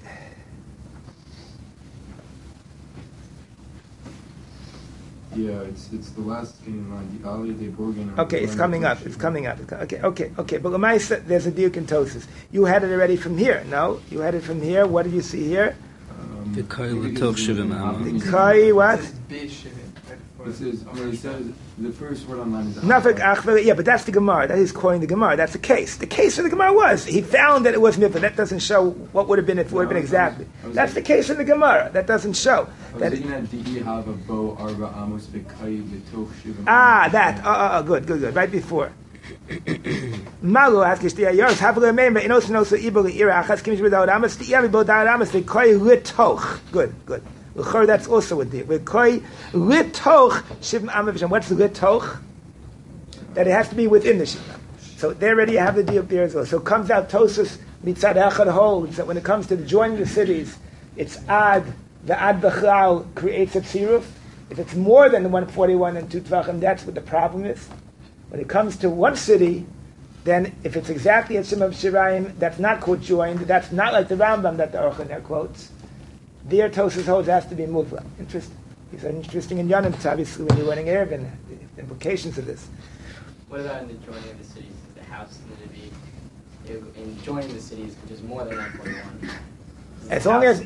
Yeah, it's the last thing in line. The Ali de Borgen. okay, it's coming up. It's coming up. Okay. But Lamaisa, there's a diuk in Tosfos. You had it already from here. No, you had it from here. What did you see here? The kai l'toch shivim ama. The kai what? This is, it says, the first word online is Nafik achver. Yeah, but that's the Gemara. That is quoting the Gemara. That's the case. The case of the Gemara was he found that it was mitzvah. That doesn't show what would have been if it would have been exactly. That's the case in the Gemara. That doesn't show. I was looking at Di'i have a bow arba amos v'kai l'toch shivim. That. Good. Right before. Malu asks the ayars have a remember in also ibel ira achas kimish without amas the ira without amas the koi litoch. Good. That's also a deal. We koi litoch shivim amav. What's the litoch? That it has to be within the shivim. So there already you have the deal there as well. So it comes out Tosfos mitzad echad holds that when it comes to joining the cities, it's ad. The ad creates a tziruf. If it's more than the 141 and 2 tvachim, that's what the problem is. When it comes to one city, then if it's exactly a Shema B'Shirayim, that's not quote joined, that's not like the Rambam that the Aruch there quotes. There Tosfos holds has to be muvla. Interesting. These are interesting in Yonim, obviously, when you're learning Eruvin, the implications of this. What about in the joining of the cities? The house in the Nevi, in joining the cities, which is more than 1.1. As long as,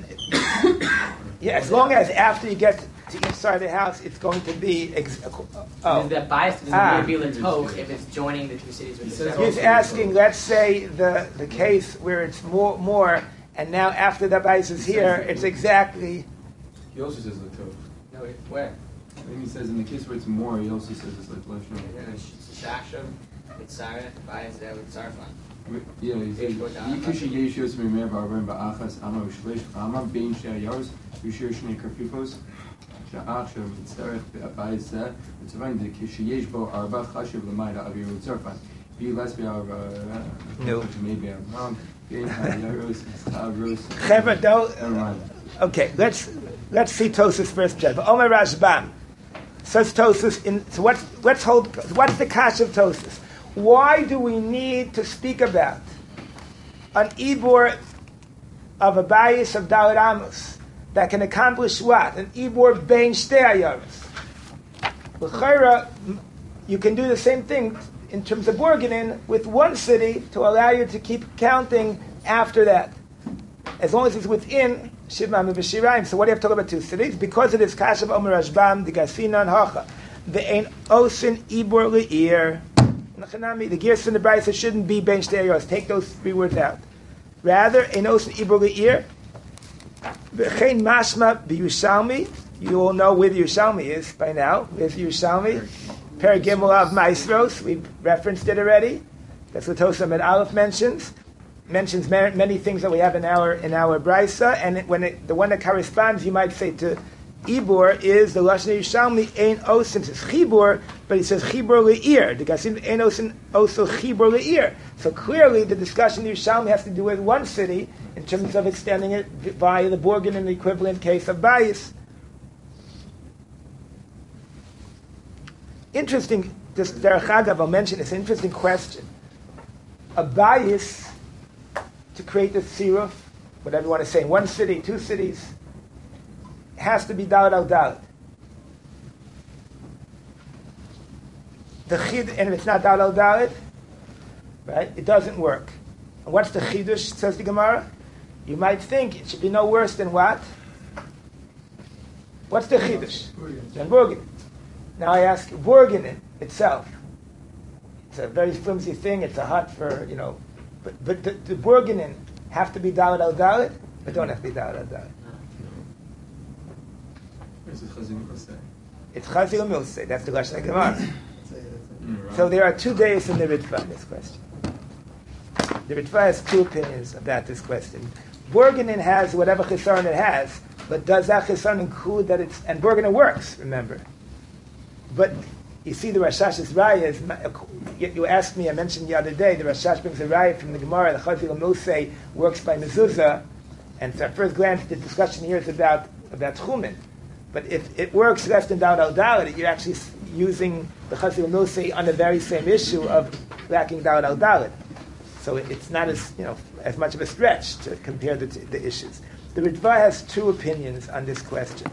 as long as after you get to each side of the house, it's going to be. Is that bias to be Latov if it's joining the two cities with the He's asking, let's say the case where it's more, and now after the bias is here, it's exactly. He also says Latov. No, where? And he says in the case where it's more, he also says it's like Lashon. Shasham, it's Sarah, bias there with Sarfan. Yeah, he says, Yikushi Yeshios Mimer Barben Ba'achas Ama Ushlesh Ama Bein Shayars Ushir Shnei Karfifos Sha'ach Shem Mitzarech Be'abayis Zeh Mitzavan De Kishiyesh Bo Arba Chashiv L'mayda Avir Utzarfan Be less Be'arba No. Maybe I'm wrong Bein Hayaros Stavros Chevra, don't. Okay, let's see Tosfos first. Omer Rashbam says Tosfos. So what's the kash of Tosfos? Why do we need to speak about an ibor of a bias of Dalet Amos that can accomplish what? An ibor bein shtei ayaros. L'chayra, you can do the same thing in terms of Borginin with one city to allow you to keep counting after that, as long as it's within Shivma Mivashirayim. So what do you have to talk about two cities? Because it is Kashav Omer Rashbam, the Gasinan Hacha, the Ein Osin Ibor Le'ir. The gears in the Brisa shouldn't be ben shtei ayaros. Take those three words out. Rather, Ein Osin Ibor Le'ir, V'chein Mashma B'Yushalmi. You all know where the Yerushalmi is by now. Where's the Yerushalmi? Paragimel of Maestros. We've referenced it already. That's what Tosam and Aleph mentions many things that we have in our brisa, and the one that corresponds, you might say to Ibor is the Lashon Yerushalmi Ein Osin. It says Chibor, but it says Chibor Le'ir. The Gasim Ein Osin also Chibor Le'ir. So clearly, the discussion in Yerushalmi has to do with one city in terms of extending it via the Borgin in the equivalent case of bias. Interesting. Just Derech Agav, I'll mention it's an interesting question. A bias to create the tziruf, whatever you want to say, in one city, two cities, has to be Dalet al Dalet. And if it's not Dalet al Dalet, right, it doesn't work. And what's the chidush, says the Gemara? You might think it should be no worse than what? What's the chidush? Than Borgin. Now I ask, Borgin itself, it's a very flimsy thing, it's a hut for, but the Borginin have to be Dalet al Dalet, but don't have to be Dalet al Dalet. It's Chazil Milsei. That's the Lashon Gemara. So there are 2 days in the Ritva on this question. The Ritva has two opinions about this question. Borginin has whatever chisaron it has, but does that chisaron include that it's... And Borginin works, remember. But you see the Rashash's raya is... You asked me, I mentioned the other day, the Rashash brings a raya from the Gemara, the Chazil Milsei works by mezuzah, and so at first glance the discussion here is about Tchumen. But if it works less than Dalet al Dalet, you're actually using the Chazil Milsei on the very same issue of lacking Dalet al Dalet. So it's not as much of a stretch to compare the issues. The Ritva has two opinions on this question.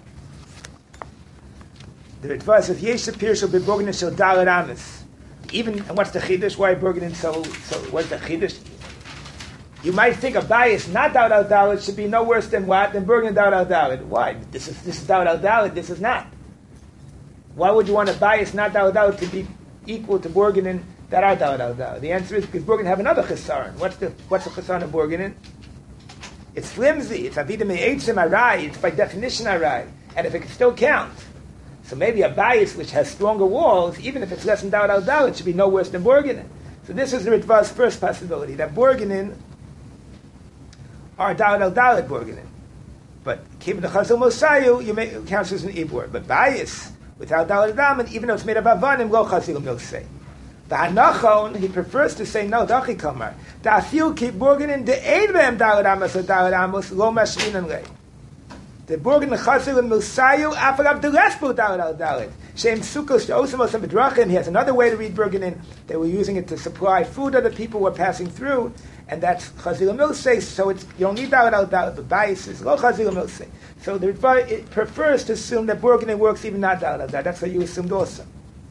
The Ritva says, Yesh Pirsho beborgin shel Dalet Amis. Even, and what's the Chiddush? Why borgin so what's the Chiddush? You might think a bias not Dalet al Dalet should be no worse than what? Than Borgin Dalet al Dalet. Why? This is Dalet al Dalet, this is not. Why would you want a bias not Dalet al Dalet to be equal to Borgin that are Dalet al Dalet? The answer is because Borgin have another chesaron. What's the chesaron of Borgin? It's flimsy. It's Avida Me'etzim Arai. It's by definition Arai. And if it can still count. So maybe a bias which has stronger walls, even if it's less than Dalet al Dalet, should be no worse than Borgin. So this is the Ritva's first possibility, that Borgin are Dalet al Dalet Borginin. But keeping the Chazil Mosayu, you may count as an Ibor. But bias, without Dalet al Dalet, even though it's made of Avanim, lo Chazil Milsei. The Hanachon, he prefers to say, no, Dachi Kamar. The Afil keep Borginin, the Eid Behem Dalet Amos or Dalet Amos, lo Mashminan Lei. The Borgin Chazil and Musayu Afagav Delespo Dalit al Dalit. Shem Sukkos Osamos and Bedrachim. He has another way to read Borginin. They were using it to supply food other people were passing through, and that's Chazil Milsei. So it's you don't need Dalit al Dalit. The bias is Lo Chazil Milsei. So the Ritva, it prefers to assume that Borginin works even not Dalit al Dalit. That's what you assumed also.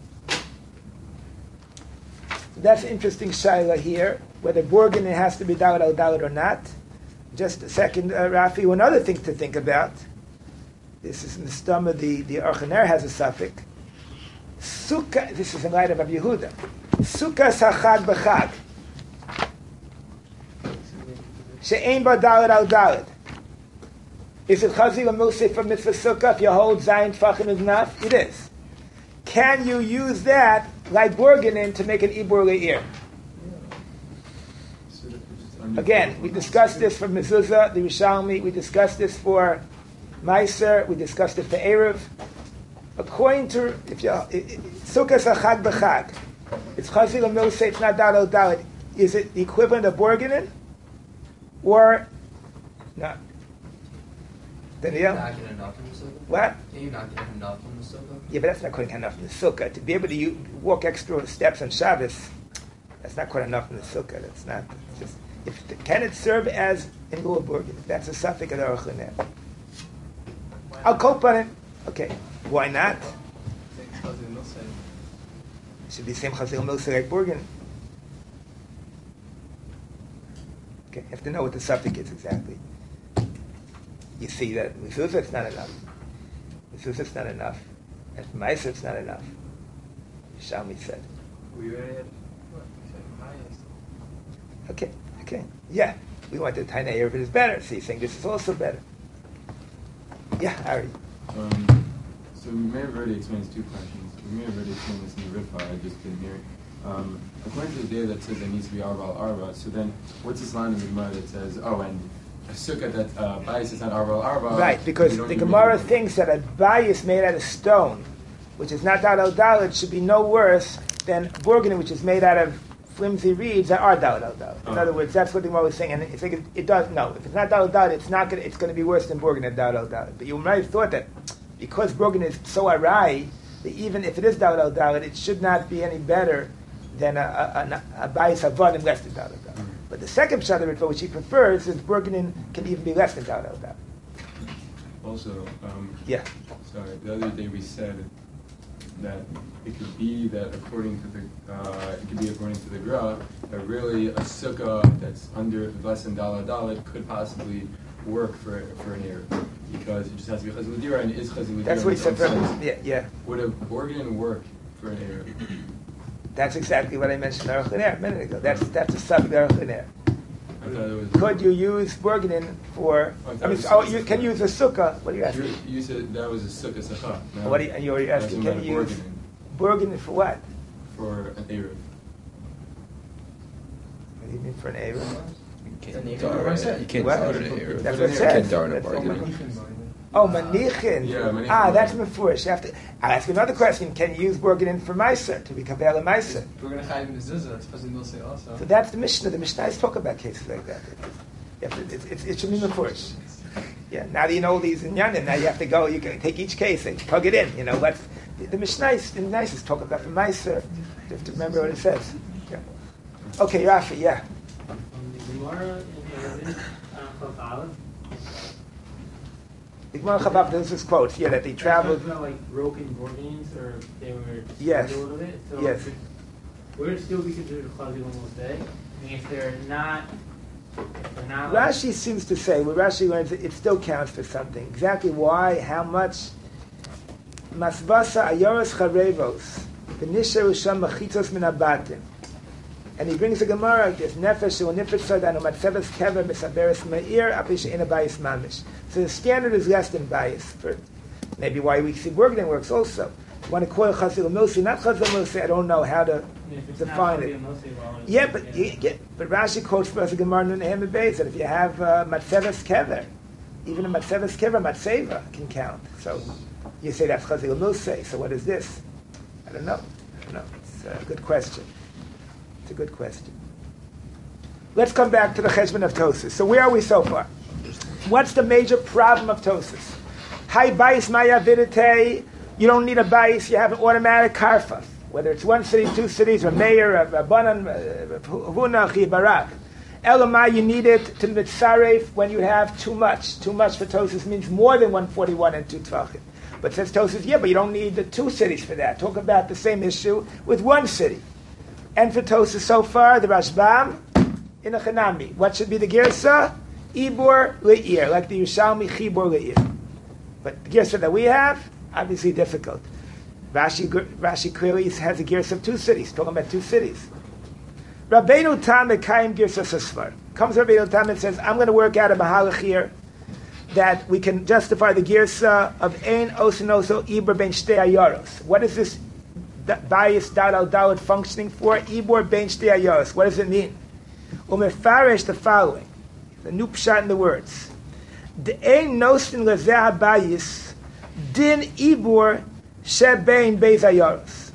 That's an interesting shaila here, whether Borginin has to be Dalit al Dalit or not. Just a second, Rafi, one other thing to think about. This is in the stomach, the Archaner has a suffix. Sukkah, this is in light of Rabbi Yehuda. Sukkah sachag b'chag. She'ein ba Dalit al Dalit. Is it Chazil or Milsei for mitzvah sukkah if you hold Zayin Tfachim is enough? It is. Can you use that like Borginin to make an Ibur Le'ir? Again, we discussed this for Mezuzah, the Rishalmi. We discussed this for Meiser. We discussed it for Erev. According to if you Sukkah Sachag B'Chag, it's Chazil and Milsei. It's not Dalit Dalit. Is it the equivalent of Borginin, or not? Daniel? Not get enough from the sukkah? What? Can you not get enough from the sukkah? Yeah, but that's not quite enough in the sukkah. To be able to walk extra steps on Shabbos, that's not quite enough in the sukkah. That's not just. Can it serve as in lieu of Borgin? That's a suffix of the Aruch LaNer. I'll cope on it. Okay, why not? It should be same Chazil Milsei like Borgin. Okay, you have to know what the suffix is exactly. You see that Mezuzah it's not enough. Mezuzah it's not enough. And for Meiser it's not enough. Shalmi said. We already had Okay. Yeah. We want the Tainei Erev is better. So he's saying this is also better. Yeah, Ari. So we may have already explained two questions. We may have already explained this in the Ritva, I just didn't hear it. According to the data that says there needs to be Arba al-Arba, so then what's this line in the Gemara that says, and a sukkah that bias is not Arba al-Arba? Right, because the Gemara thinks that a bias made out of stone, which is not Dalit al Dalit, should be no worse than Borginin, which is made out of flimsy reeds that are Dalit al Dalit. In other words, that's what the Gemara was saying, and I think it does. No, if it's not Dalit al Dalit, it's going to be worse than Borginin Dalit al Dalit. But you might have thought that because Borginin is so arai, that even if it is Dalit al Dalit, it should not be any better than a bias avodim less than Dalit al Dalit. But the second pshat of Ritva, which he prefers, is Borginin can even be less than Dalit al Dalit. Also, yeah. Sorry, the other day we said that it could be that according to the Gra, that really a sukkah that's under less than Dalit Dalit could possibly work for an Erev, because it just has to be Chazil L'Dira, and it is Chazil L'Dira. That's what he said. Yeah. Would a Borginin work for an Erev? That's exactly what I mentioned Aruch LaNer a minute ago. That's a subject of Aruch LaNer. Could you use Borginin for? You can use a sukkah. What are you asking? You said that was a sukkah sacha. What are you asking? Can you use Borginin for what? For an Erev. What do you mean for an Erev? You can't start an Erev. That's what it says. Oh, manichin. Yeah, that's mefurish. I'll ask you another question. Can you use Borginin for Meiser, to be Kabbalah Meiser? We're going to have Mezuzah, it's Chazil Milsei also. So that's the Mishnah. The Mishnahs talk about cases like that. It should be mefurish. Yeah, now that you know these in Yanim, now you have to go, you can take each case and plug it in. The Mishnahs talk about for Meiser. You have to remember what it says. Yeah. Okay, Rafi, yeah. The Gemara in Erevin, Chavav. The Gemara Chavav does this quote here that they traveled. About like broken Borgins, or they were yes. a little bit. So yes. Would it still be considered a Chazil Milsei? I mean, if they're not Rashi seems to say, what Rashi learns, it still counts for something. Exactly why, how much? Masbasa ayoros charevos, v'nisheru sham machitzos min abatim. And he brings a Gemara like this: Nefesh shu nifet sodan umatzeves kever misaberes meir apish ina bayis mamish. So the standard is less than bayis. For maybe why we see Borginin works also. You want to call it Chazil Milsei, not Chazil Milsei. I don't know how to define it. Yeah, but Rashi quotes for us a Gemara in Nehemiah Beis that if you have matzeves kever, even a matzeves kever matzeva can count. So you say that's Chazil Milsei. So what is this? I don't know. It's a good question. It's a good question. Let's come back to the Cheshbon of Tosfos. So where are we so far? What's the major problem of Tosfos? Hi bayis maya vidite. You don't need a bayis. You have an automatic karfaf. Whether it's one city, two cities, or mayor, or Rabbanan, Huna, Chibarav. Elamai, you need it to mitzaref when you have too much. Too much for Tosis means more than 141 and 2 tvachim. But says Tosis, yeah, but you don't need the two cities for that. Talk about the same issue with one city. And for Tosis so far, the Rashbam in a Chanami. What should be the Girsa? Ibor le'ir, like the Yerushalmi Chibor le'ir. But the Girsa that we have, obviously difficult. Rashi clearly has a Girsa of two cities, talking about two cities. Rabbeinu Tam Mekayim Girsa Sasvar. Comes Rabbeinu Tam and says, I'm going to work out a mahalach here that we can justify the Girsa of Ein Osinoso Ibor Ben Shtei Ayoros. What is this bias dal al dalet functioning for? Ibor Ben Shtei Ayoros. What does it mean? Umefarish the following. The new pshat in the words. The Ein Nosin Lezeh HaBayis Din Ibor Shebein Beis Ayoros.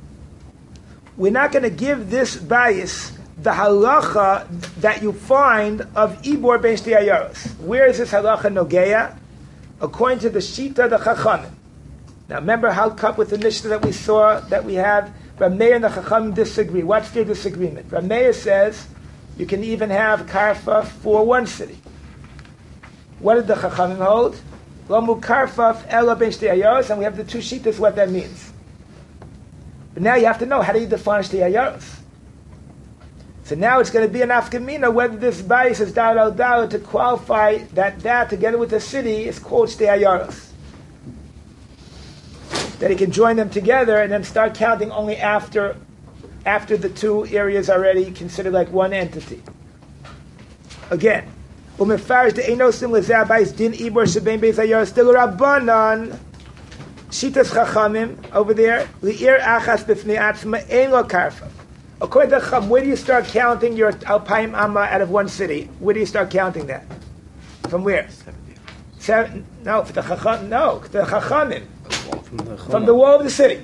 We're not going to give this bias the halacha that you find of Ibor Ben Shtei Ayoros. Where is this halacha nogeya? According to the Shita, the Chachamim. Now remember how cut with the Mishnah that we saw, that we have, Rameir and the Chachamim disagree. What's their disagreement? Rameir says you can even have karfa for one city. What did the Chachamim hold? Lomu karfaf ela ben shtei ayoros, and we have the two shitas what that means. But now you have to know, how do you define shtei ayoros? So now it's going to be an afkamina whether this bias is dal al dal to qualify that together with the city is called shtei ayoros. That he can join them together and then start counting only after the two areas already considered like one entity. Again, umefarish the enosim lezeh bayis din ibor shebein beis ayoros still rabbanan shitas chachamim over there li'ir achas b'fnei atzma ein lo karfa. According to Chacham, where do you start counting your alpayim amma out of one city? Where do you start counting that? From where? 7. No, for the Chacham. No, the Chachamim. From the wall of the city.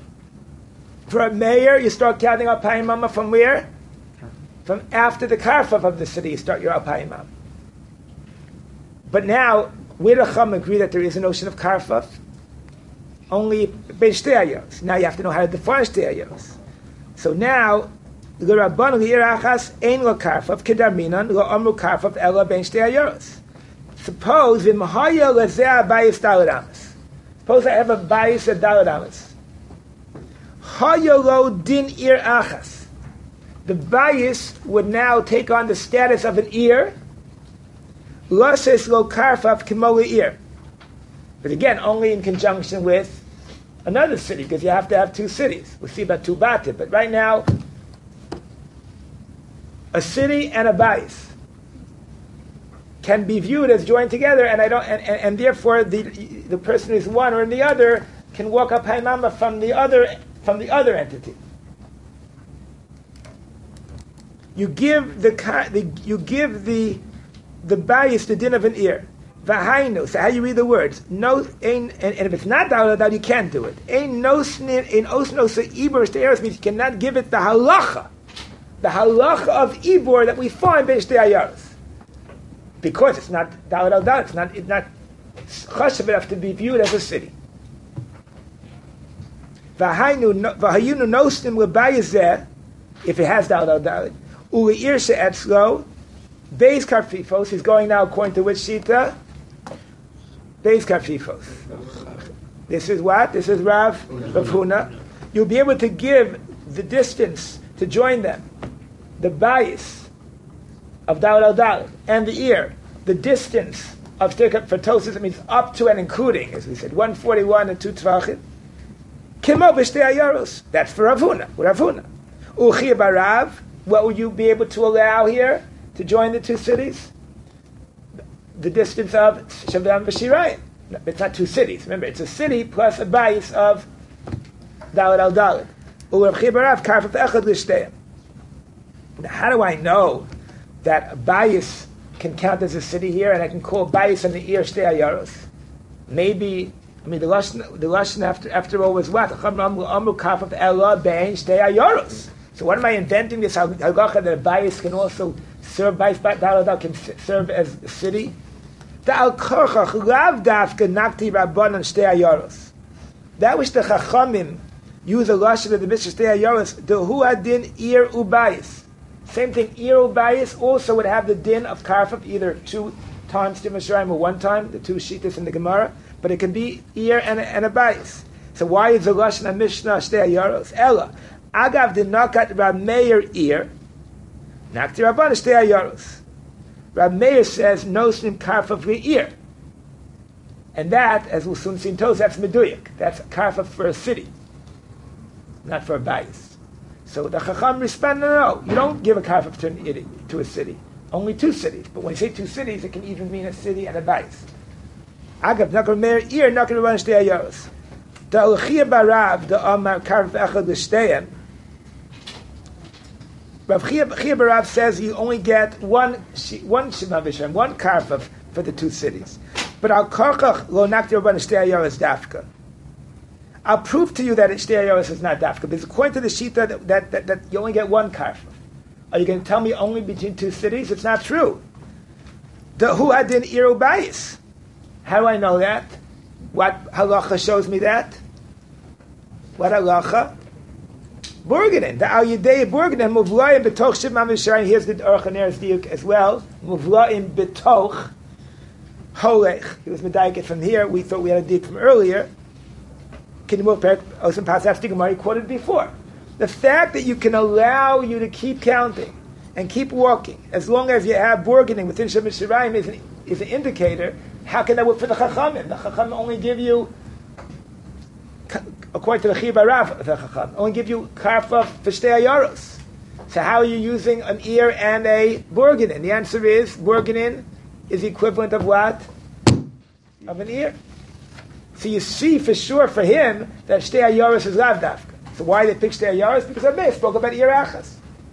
For a mayor, you start counting alpayim amma from where? From after the karfaf of the city, you start your alpayim amma. But now, where do Chacham agree that there is a notion of karfaf? Only ben shtei ayoros. Now you have to know how to define shtei ayoros. So now, the Rabban li'ir achas ein lo karfaf kedaminan lo amru karfaf ela ben shtei ayoros. Suppose v'mahaya lezeh bayis daled amas. Suppose I have a bayis of daled amas. Hayolo din ir achas. The bayis would now take on the status of an ear. Loses lo karfaf kimo le'ir. But again, only in conjunction with another city, because you have to have two cities. We'll see about two batim. But right now, a city and a bayis can be viewed as joined together, and therefore the person who's one or in the other can walk up haimama from the other entity. You give the bayis the din of an ear. V'hainu. So how you read the words? No, and if it's not that you can't do it. Ein nosnin in osnosa ibor shtei ayoros means you cannot give it the halacha of ibor that we find ben shtei ayoros, because it's not daled al daled. It's not chashav enough to be viewed as a city. V'hayinu nosnim lebayizeh if it has daled al daled. Uleir she'etzlo beis karfifos. He's going now according to which shita? Beis karfifos. This is what? This is Rav Huna. You'll be able to give the distance to join them, the bayis of daled al daled, and the ear, the distance of stikkat for tosis. It means up to and including, as we said, 141 and 2 tvachim. Kimo b'shtei ayoros. That's for Rav Huna. Rav Huna. Uchi barav. What will you be able to allow here to join the two cities? The distance of Shavim v'Shirayim. It's not two cities. Remember, it's a city plus a bayis of daled al daled. U'Rav barav karfaf echad l'shteiim. Now, how do I know that a bayis can count as a city here, and I can call bayis on the ear shtei ayoros? Maybe, the lashon after all was what? Amru karfaf ela ben shtei ayoros. So what am I inventing this halacha that a bayis can also serve, bayis daled can serve as a city? Da'al korchach lav dafka nakti rabbanon shtei ayoros. That which the Chachamim use a lashon of the Mishnah shtei ayoros, the hu adin ir ubayis. Same thing, ir ubayis also would have the din of karfaf, either 2 times Tiv Mitzrayim or 1 time, the 2 shittas in the Gemara, but it can be ir and a bayis. So why is the lashon of Mishnah shtei ayoros? Ella, agav the nakat Rab Meir ir, nakti rabbanon shtei ayoros. Rab Meir says no snim karfaf li'ir. And that, as we'll soon see in Tos, that's meduyik. That's karfaf for a city, not for a bayis. So the Chacham respond, no, you don't give a karfaf to a city. Only 2 cities. But when you say 2 cities, it can even mean a city and a bayis. Agav, nakar Meir ir, nakar rabbanon shtei ayoros. The Alchia Barav, the Amar karfaf echad l'shteihem, Rav Chia Barav says you only get one Shema V'Shem, 1 karfaf for the 2 cities. But Al Korchach Lo Nakti Rabbanon Shtei Ayoros Dafka. I'll prove to you that Shtei Ayoros is not Dafka, because according to the Shita that you only get 1 karfaf. Are you going to tell me only between 2 cities? It's not true. The Hu Adin Iru Bayis. How do I know that? What halacha shows me that? What halacha? Burgenin, the Al Yedei Burgenin, Muvlaim B'toch Shema Misharim. Here's the Aruch HaNer's diuk as well. Muvlaim B'toch Holech. He was medayik from here. We thought we had a diuk from earlier. Can you move back? Osim Pasach Gemara quoted before. The fact that you can allow you to keep counting and keep walking as long as you have Burgenin within Shema Misharim is an indicator. How can that work for the Chachamim? The Chachamim only give you, according to the Chi Barav, the Chacham, only give you karfaf for shtei ayoros. So how are you using an ear and a burgenin? The answer is burgenin is the equivalent of what? Of an ear. So you see for sure for him that shtei ayoros is lav dafka. So why they pick shtei ayoros? Because Rabbi spoke about ear achas.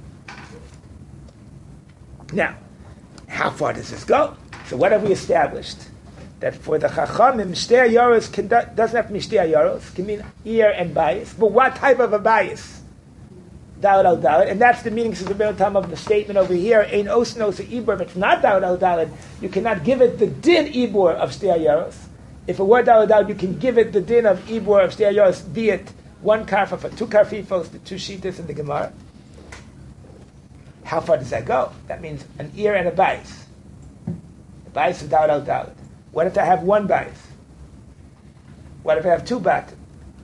Now, how far does this go? So what have we established? That for the Chachamim, Shtei Ayoros doesn't have to be Shtei Ayoros, it can mean ear and bias. But what type of a bias? Daled al Daled. And that's the meaning of the statement over here, Ein Osnos Ibor. If it's not Daled al Daled, you cannot give it the din Ibor of Shtei Ayoros. If it were Daled al Daled, you can give it the din of Ibor of Shtei Ayoros, be it 1 karfa for 2 karfifos, the 2 shittas in the Gemara. How far does that go? That means an ear and a bias. The bias of Daled al Daled. What if I have 1 bias? What if I have 2 batim?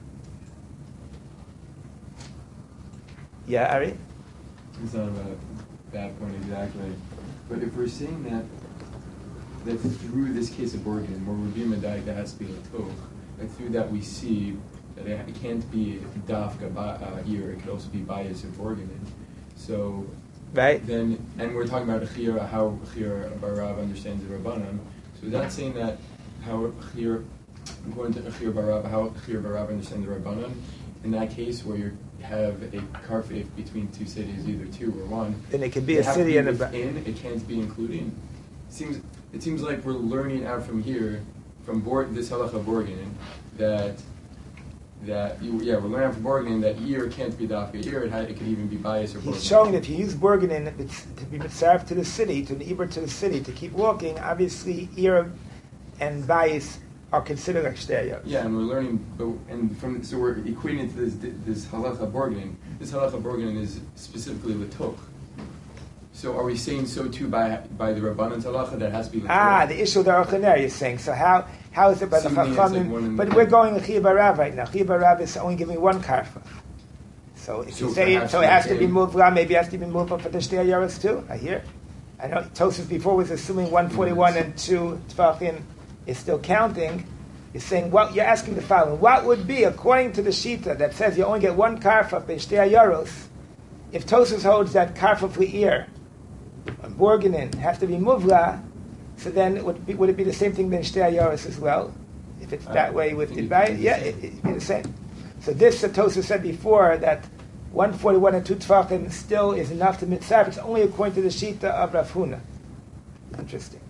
Yeah, Ari? It's not a bad point exactly. But if we're saying that through this case of Burgenin, where we're being medayik, that has to be latoch, and through that we see that it can't be dafka ear, it could also be bias or Burgenin. So, right. Then, and we're talking about how Chir Barav understands the Rabbanan. So is that saying that how Chir, according to Chir Barav, how Chir Barav understands the Rabbanan, in that case where you have a karfif between 2 cities, either 2 or 1, then it can be a city and a within, it can't be including. It seems like we're learning out from here, from this halacha Burgenin, that we're learning out from Burgenin that ear can't be dafka ear, it could even be bias or Burgenin. He's showing that if you use Burgenin to be mitzaref to the city, to an ibor to the city, to keep walking, obviously ear and bias are considered like shtei ayoros. Yeah, and we're learning, so we're equating it to this halacha Burgenin. This halacha Burgenin is specifically latoch. So are we saying so too by the Rabbanan halacha that has to be latoch? The issue of the Aruch HaNer, you're saying. So how is it by the Chachamim? But we're going to Chiyah Barav right now. Chiyah Barav is only giving 1 karfa. So if you say it has to be moved, maybe it has to be moved up for the Shtei Ayoros too. I know Tosfos before was assuming 141 and 2 Tvachim is still counting. You're saying, well, you're asking the following. What would be, according to the Shita that says you only get 1 karfa for Shtei Ayoros, if Tosfos holds that karfa for ear, Burgenin has to be muvla, so then would it be the same thing than Shtei Ayoros as well? If it's that way with Idbai? Yeah, it'd be the same. So this, Tosfos said before, that 141 and 2 Tvachim still is enough to mitzvah. It's only according to the Shita of Rav Huna. Interesting.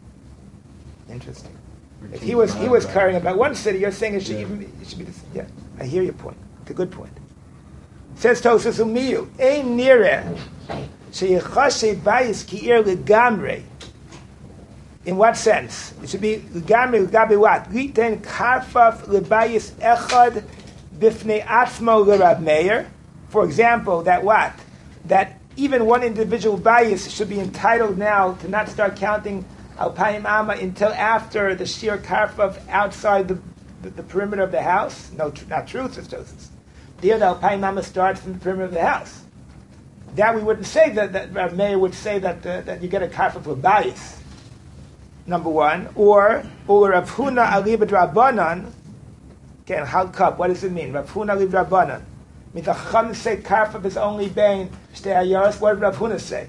If he was caring about 1 city, you're saying it should be the same. Yeah, I hear your point. It's a good point. Says Tosfos Umiyu, Ein nireh sheyechashe bayis ki'ir legamrei In what sense? It should be Gabi what? Riten karfaf lebayis echad bifnei atzmo l'Rav Meir. For example, that what? That even one individual bayis should be entitled now to not start counting alpayim amma until after the shir karfaf outside the perimeter of the house. No, not true, says Tosfos. There, the alpayim amma starts from the perimeter of the house. That we wouldn't say that Rav Meir would say that you get a karfaf with bayis. Number one, or Rav Huna alibad Rabbanan. Again, halkap. What does it mean? Rav Huna alibad Rabbanan. Means the Chacham say karfaf is only bein shtei ayaros. What did Rav Huna say?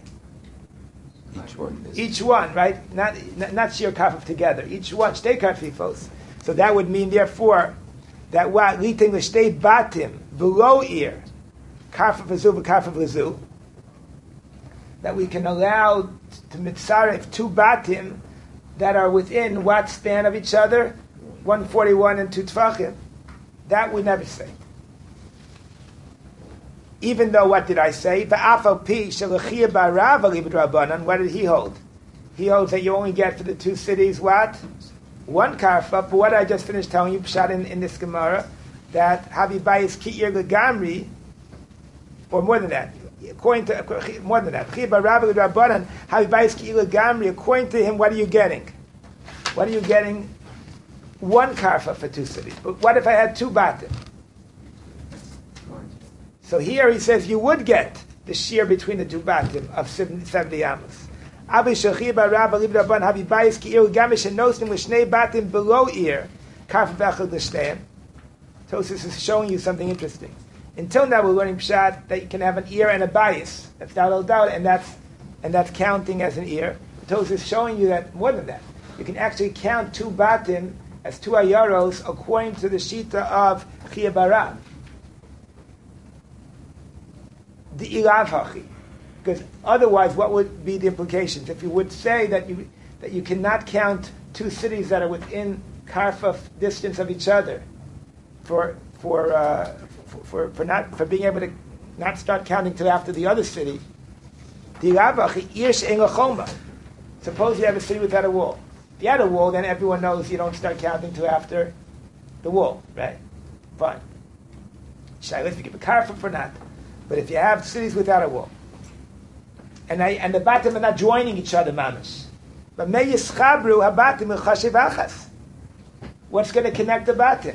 Each one, right? Not shir karfaf together. Each one shtei karfifos. So that would mean, therefore, that what liting l'shtei batim below ear karfaf lezu v'karfaf lezu. That we can allow to mitzaref two batim that are within what span of each other? 141 and 2 tfachim. That we never say. Even though, what did I say? What did he hold? He holds that you only get for the two cities what? One karfa. But what I just finished telling you, pshat in this Gemara, that Habibayis ki'ir legamri, or more than that, according to more than that, according to him, what are you getting? What are you getting? One karfa for two cities. But what if I had two batim? So here he says you would get the shear between the two batim of 70 amos. Below ear, Tosfos is showing you something interesting. Until now, we're learning pshat that you can have an ear and a bias. That's doubt, and that's counting as an ear. Tosfos is showing you that more than that, you can actually count two batim as two ayaros according to the shita of Chiyah Barav. The ilav hachi, because otherwise, what would be the implications? If you would say that you cannot count two cities that are within karfaf distance of each other for being able to not start counting till after the other city. Suppose you have a city without a wall. If you had a wall, then everyone knows you don't start counting till after the wall, right? Fine. Shayla, if you give a karfa for not. But if you have cities without a wall, and the batim are not joining each other, mamish. But me yischabru habatim l'chashiv achas. What's going to connect the batim?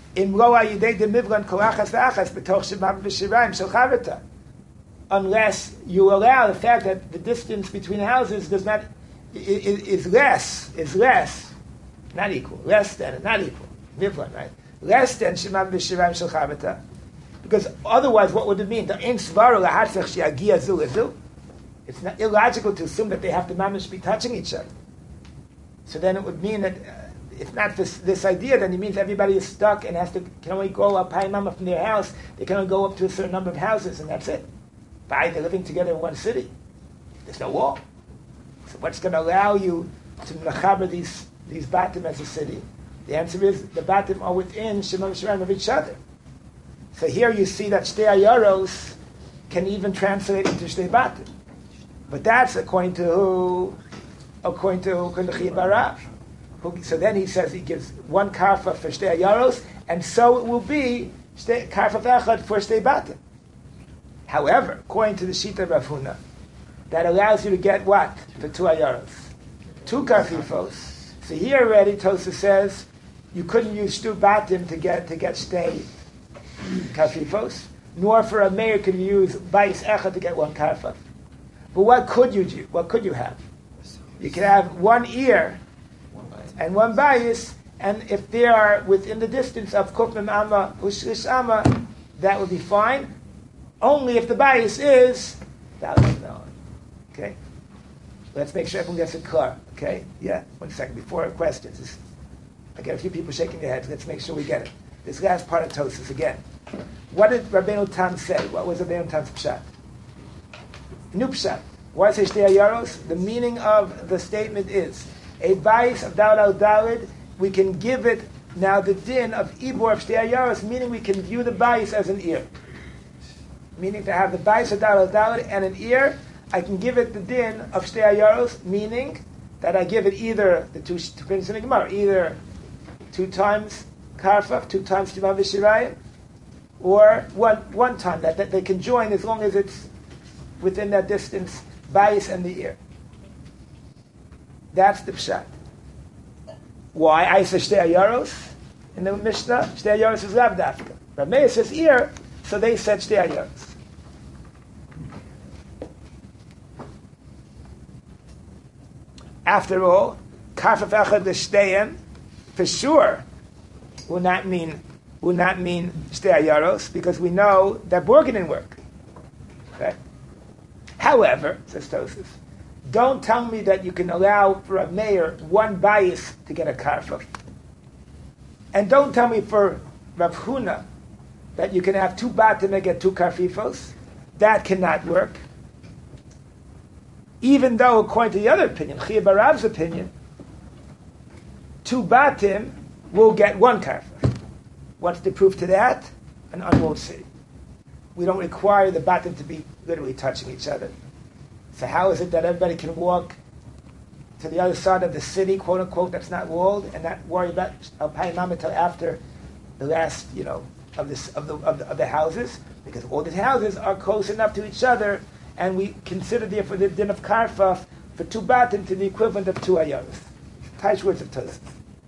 Unless you allow the fact that the distance between houses is less, not equal, less than, not equal, mivlan, right? Less than shemam v'shirayim shel chavata. Because otherwise, what would it mean? It's not illogical to assume that they have to mamish be touching each other. So then it would mean that if not this idea, then it means everybody is stuck and can only go up high mama from their house. They can only go up to a certain number of houses, and that's it. They're living together in one city. There's no wall. So what's going to allow you to mechaber these batim as a city? The answer is the batim are within shemam shemam of each other. So here you see that shtei ayaros can even translate into shtei batim. But that's according to who? According to Chiyah Barav. So then he says he gives one karfa for shtei ayaros, and so it will be karfa echad for shtei batim. However, according to the shita of Rav Huna, that allows you to get what for two ayaros? Two karfifos. So here already Tosfos says you couldn't use two batim to get shtei karfifos, nor for a mayor could you use bais echad to get one karfa. But what could you do? What could you have? You could have one ear and one bias, and if they are within the distance of kufmim amma ushlish amma, that would be fine. Only if the bias is $1,000. Okay, let's make sure everyone gets it clear. Okay, yeah. 1 second before questions. I get a few people shaking their heads. Let's make sure we get it. This last part of Tosfos again. What did Rabbeinu Tam say? What was Rabbeinu Tam's pshat? New pshat. Why say shtei ayaros? The meaning of the statement is a bias of daled al daled. We can give it now the din of ibor of shtei ayaros, meaning we can view the bias as an ear. Meaning to have the bias of daled al daled and an ear, I can give it the din of shtei ayaros, meaning that I give it either the two opinions in the Gemara, either 2 times karfaf, 2 times tima v'shirayim, or one time that they can join as long as it's within that distance, bayis and the ear. That's the pshat. Why? I say shtei ayaros in the Mishnah. Shtei ayaros is lav dafka. Rav Meir says ear, so they said shtei ayaros. After all, karfaf echad l'shteiim for sure will not mean shtei ayaros, because we know that Borg didn't work. Okay? However, says Tosfos, don't tell me that you can allow for a mayor one bias to get a karfaf. And don't tell me for Rav Huna that you can have 2 batim and get 2 karfifos. That cannot work. Even though, according to the other opinion, Chia Barav's opinion, 2 batim will get 1 karfaf. What's the proof to that? An unwalled city. We don't require the batim to be literally touching each other. So how is it that everybody can walk to the other side of the city, quote unquote, that's not walled, and not worry about Alpayim until after the last, of the houses? Because all the houses are close enough to each other, and we consider therefore the din of karfaf for 2 batim to the equivalent of 2 ayaros. Taish words of Tosfos.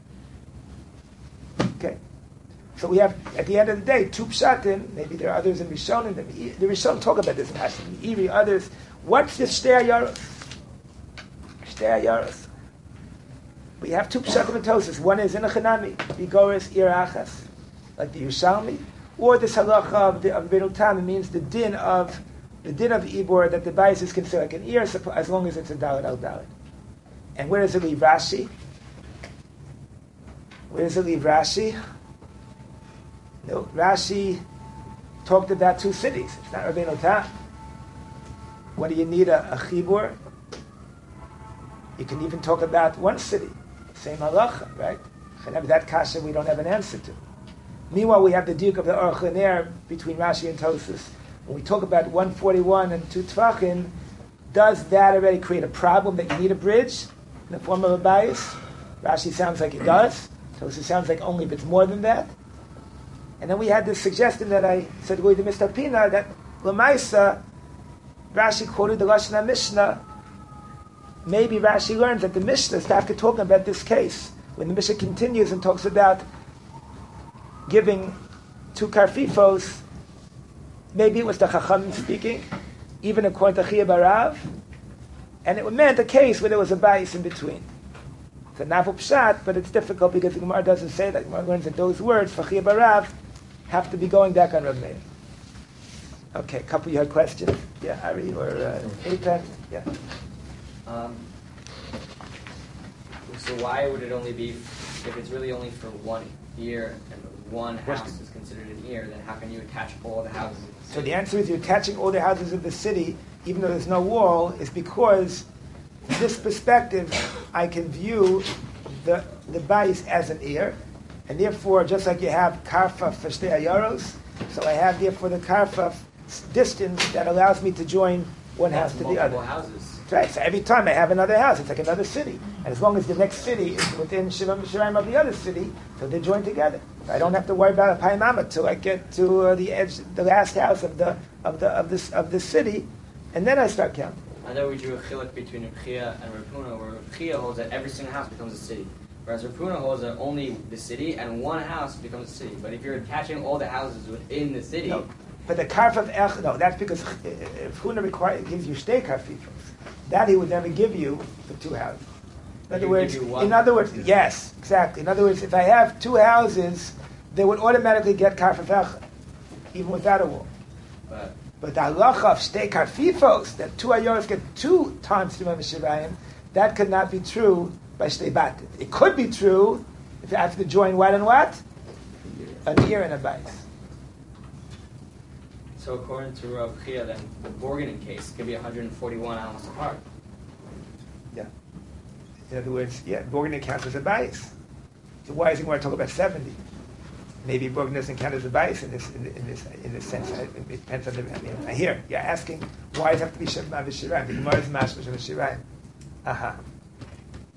Okay. So we have, at the end of the day, 2 pshatim. Maybe there are others in Rishonim. The Rishonim talk about this in Hashim, Iri, others. What's the shtei ayaros? Shtei ayaros. We have 2 pshatim in Tosfos. One is in a chanami, bigoris ir achas, like the Yerushalmi, or this halacha of Beinu Tam. It means the din of ibor, that the bias is considered like an ear as long as it's a dalet al dalet. And where does it leave Rashi? Where does it leave Rashi? No, Rashi talked about 2 cities. It's not Rabbeinu Tam. When do you need a chibur? You can even talk about 1 city. Same halacha, right? That kasha we don't have an answer to. Meanwhile, we have the diuk of the Aruch LaNer between Rashi and Tosfos. When we talk about 141 and 2 tvachim, does that already create a problem that you need a bridge in the form of a bias? Rashi sounds like it does. Tosfos sounds like only if it's more than that. And then we had this suggestion that I said to Mr. Pina that Lamaisa, Rashi quoted the Lashon HaMishnah. Maybe Rashi learns that the Mishnah is after talking about this case. When the Mishnah continues and talks about giving 2 karfifos, maybe it was the Chachamim speaking, even according to Chia Barav, and it meant a case where there was a bias in between. It's a navel pshat, but it's difficult because the Gemara doesn't say that. The Gemara learns that those words for Chia Barav have to be going back on Rav Meir. Okay, a couple you had questions? Yeah, Ari or Eitan? Yeah. So why would it only be, if it's really only for 1 ear and 1 house is considered an ear, then how can you attach all the houses of the city? So the answer is you're attaching all the houses of the city, even though there's no wall, is because from this perspective, I can view the bayis as an ear, and therefore, just like you have karfaf for shtei ayaros, so I have therefore the karfaf distance that allows me to join one house to the other. Houses. That's right. So every time I have another house, it's like another city. And as long as the next city is within Shiva Mishraim of the other city, so they're joined together. I don't have to worry about a paimama till I get to the edge, the last house of the city, and then I start counting. I know we drew a chiluk between Rav Chia and Rav Huna, where Rav Chia holds that every single house becomes a city, whereas Rav Huna holds that only the city and 1 house becomes a city. But if you're attaching all the houses within the city, no. But the karf of ech, no, that's because if Huna gives you shtei karfifos, that he would never give you for 2 houses. In other words, yes, exactly. In other words, if I have 2 houses, they would automatically get karf of ech, even without a wall. But the halacha of shtei karfifos, that 2 ayoros get 2 times Tima V'Shirayim, that could not be true by shtei batit. It could be true if you have to join what and what? An ear and a bayis. So according to Rav Chia, then the Borginen case could be 141 amos apart. Yeah. In other words, yeah, Borginen counts as a bayis. So why is he going to talk about 70? Maybe Borginen doesn't count as a bayis in this sense. It depends on the. I hear you're asking why does it have to be Shema V'Shirayim? The Gemara is Mashmash V'Shirayim. Aha.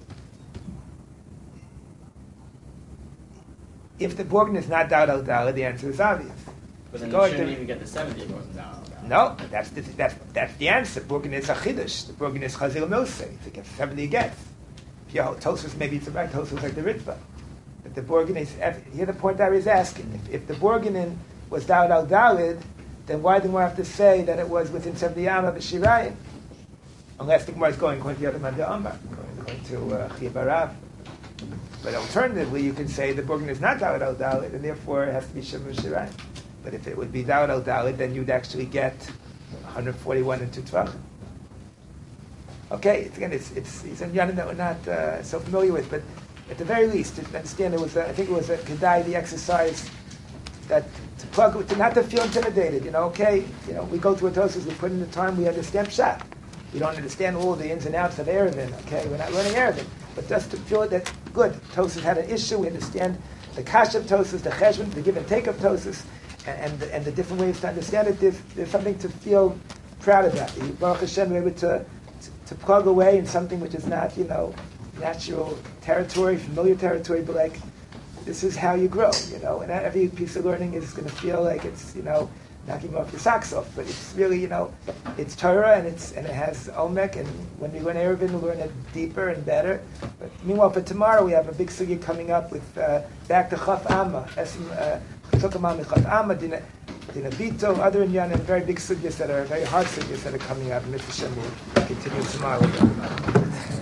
if the Borgin is not Dal Dalit, the answer is obvious. But then Go you shouldn't ahead. even get the 70 if it wasn't down. No, that's the answer. Borgin is a Chiddush. The Borgin is Chazil Milsei. If it gets 70, it gets. If you Tosus, maybe it's right. Tosus like the Ritva. But the Borgin is, here the point I was asking, if the Borgin was Dal Dalit, then why didn't we have to say that it was within 70 Am of the Shirayim? Unless the Gemara is going to the other Manda Amar, going to Chiya Barav. But alternatively, you can say the Borgin is not Dal Dalit, and therefore it has to be Shemur Shirayim. But if it would be Dal Dalit, then you'd actually get 141 and 2 Tvachim. Okay, again, it's a Yanim that we're not so familiar with, but at the very least, to understand, I think it was a Kedai, the exercise that to plug, to not to feel intimidated. We go through a Tosfos, we put in the time, we understand Pshat. We don't understand all the ins and outs of Erevin. Okay, we're not learning Erevin, but just to feel that good. Tosfos had an issue. We understand the kash of Tosfos, the cheshbon, the give and take of Tosfos, and the different ways to understand it. There's something to feel proud about. Baruch Hashem, we're able to plug away in something which is not natural territory, familiar territory, but like this is how you grow, and every piece of learning is going to feel like it's, knocking off your socks off, but it's really, it's Torah and it has Omek, and when we learn Erevin, we learn it deeper and better. But meanwhile, for tomorrow, we have a big sugya coming up with back to Chaf Amma, Chaf Amma, Dina Vito, other Inyan, and very big sugyas that are very hard sugyas that are coming up. Mr. Shem will continue tomorrow.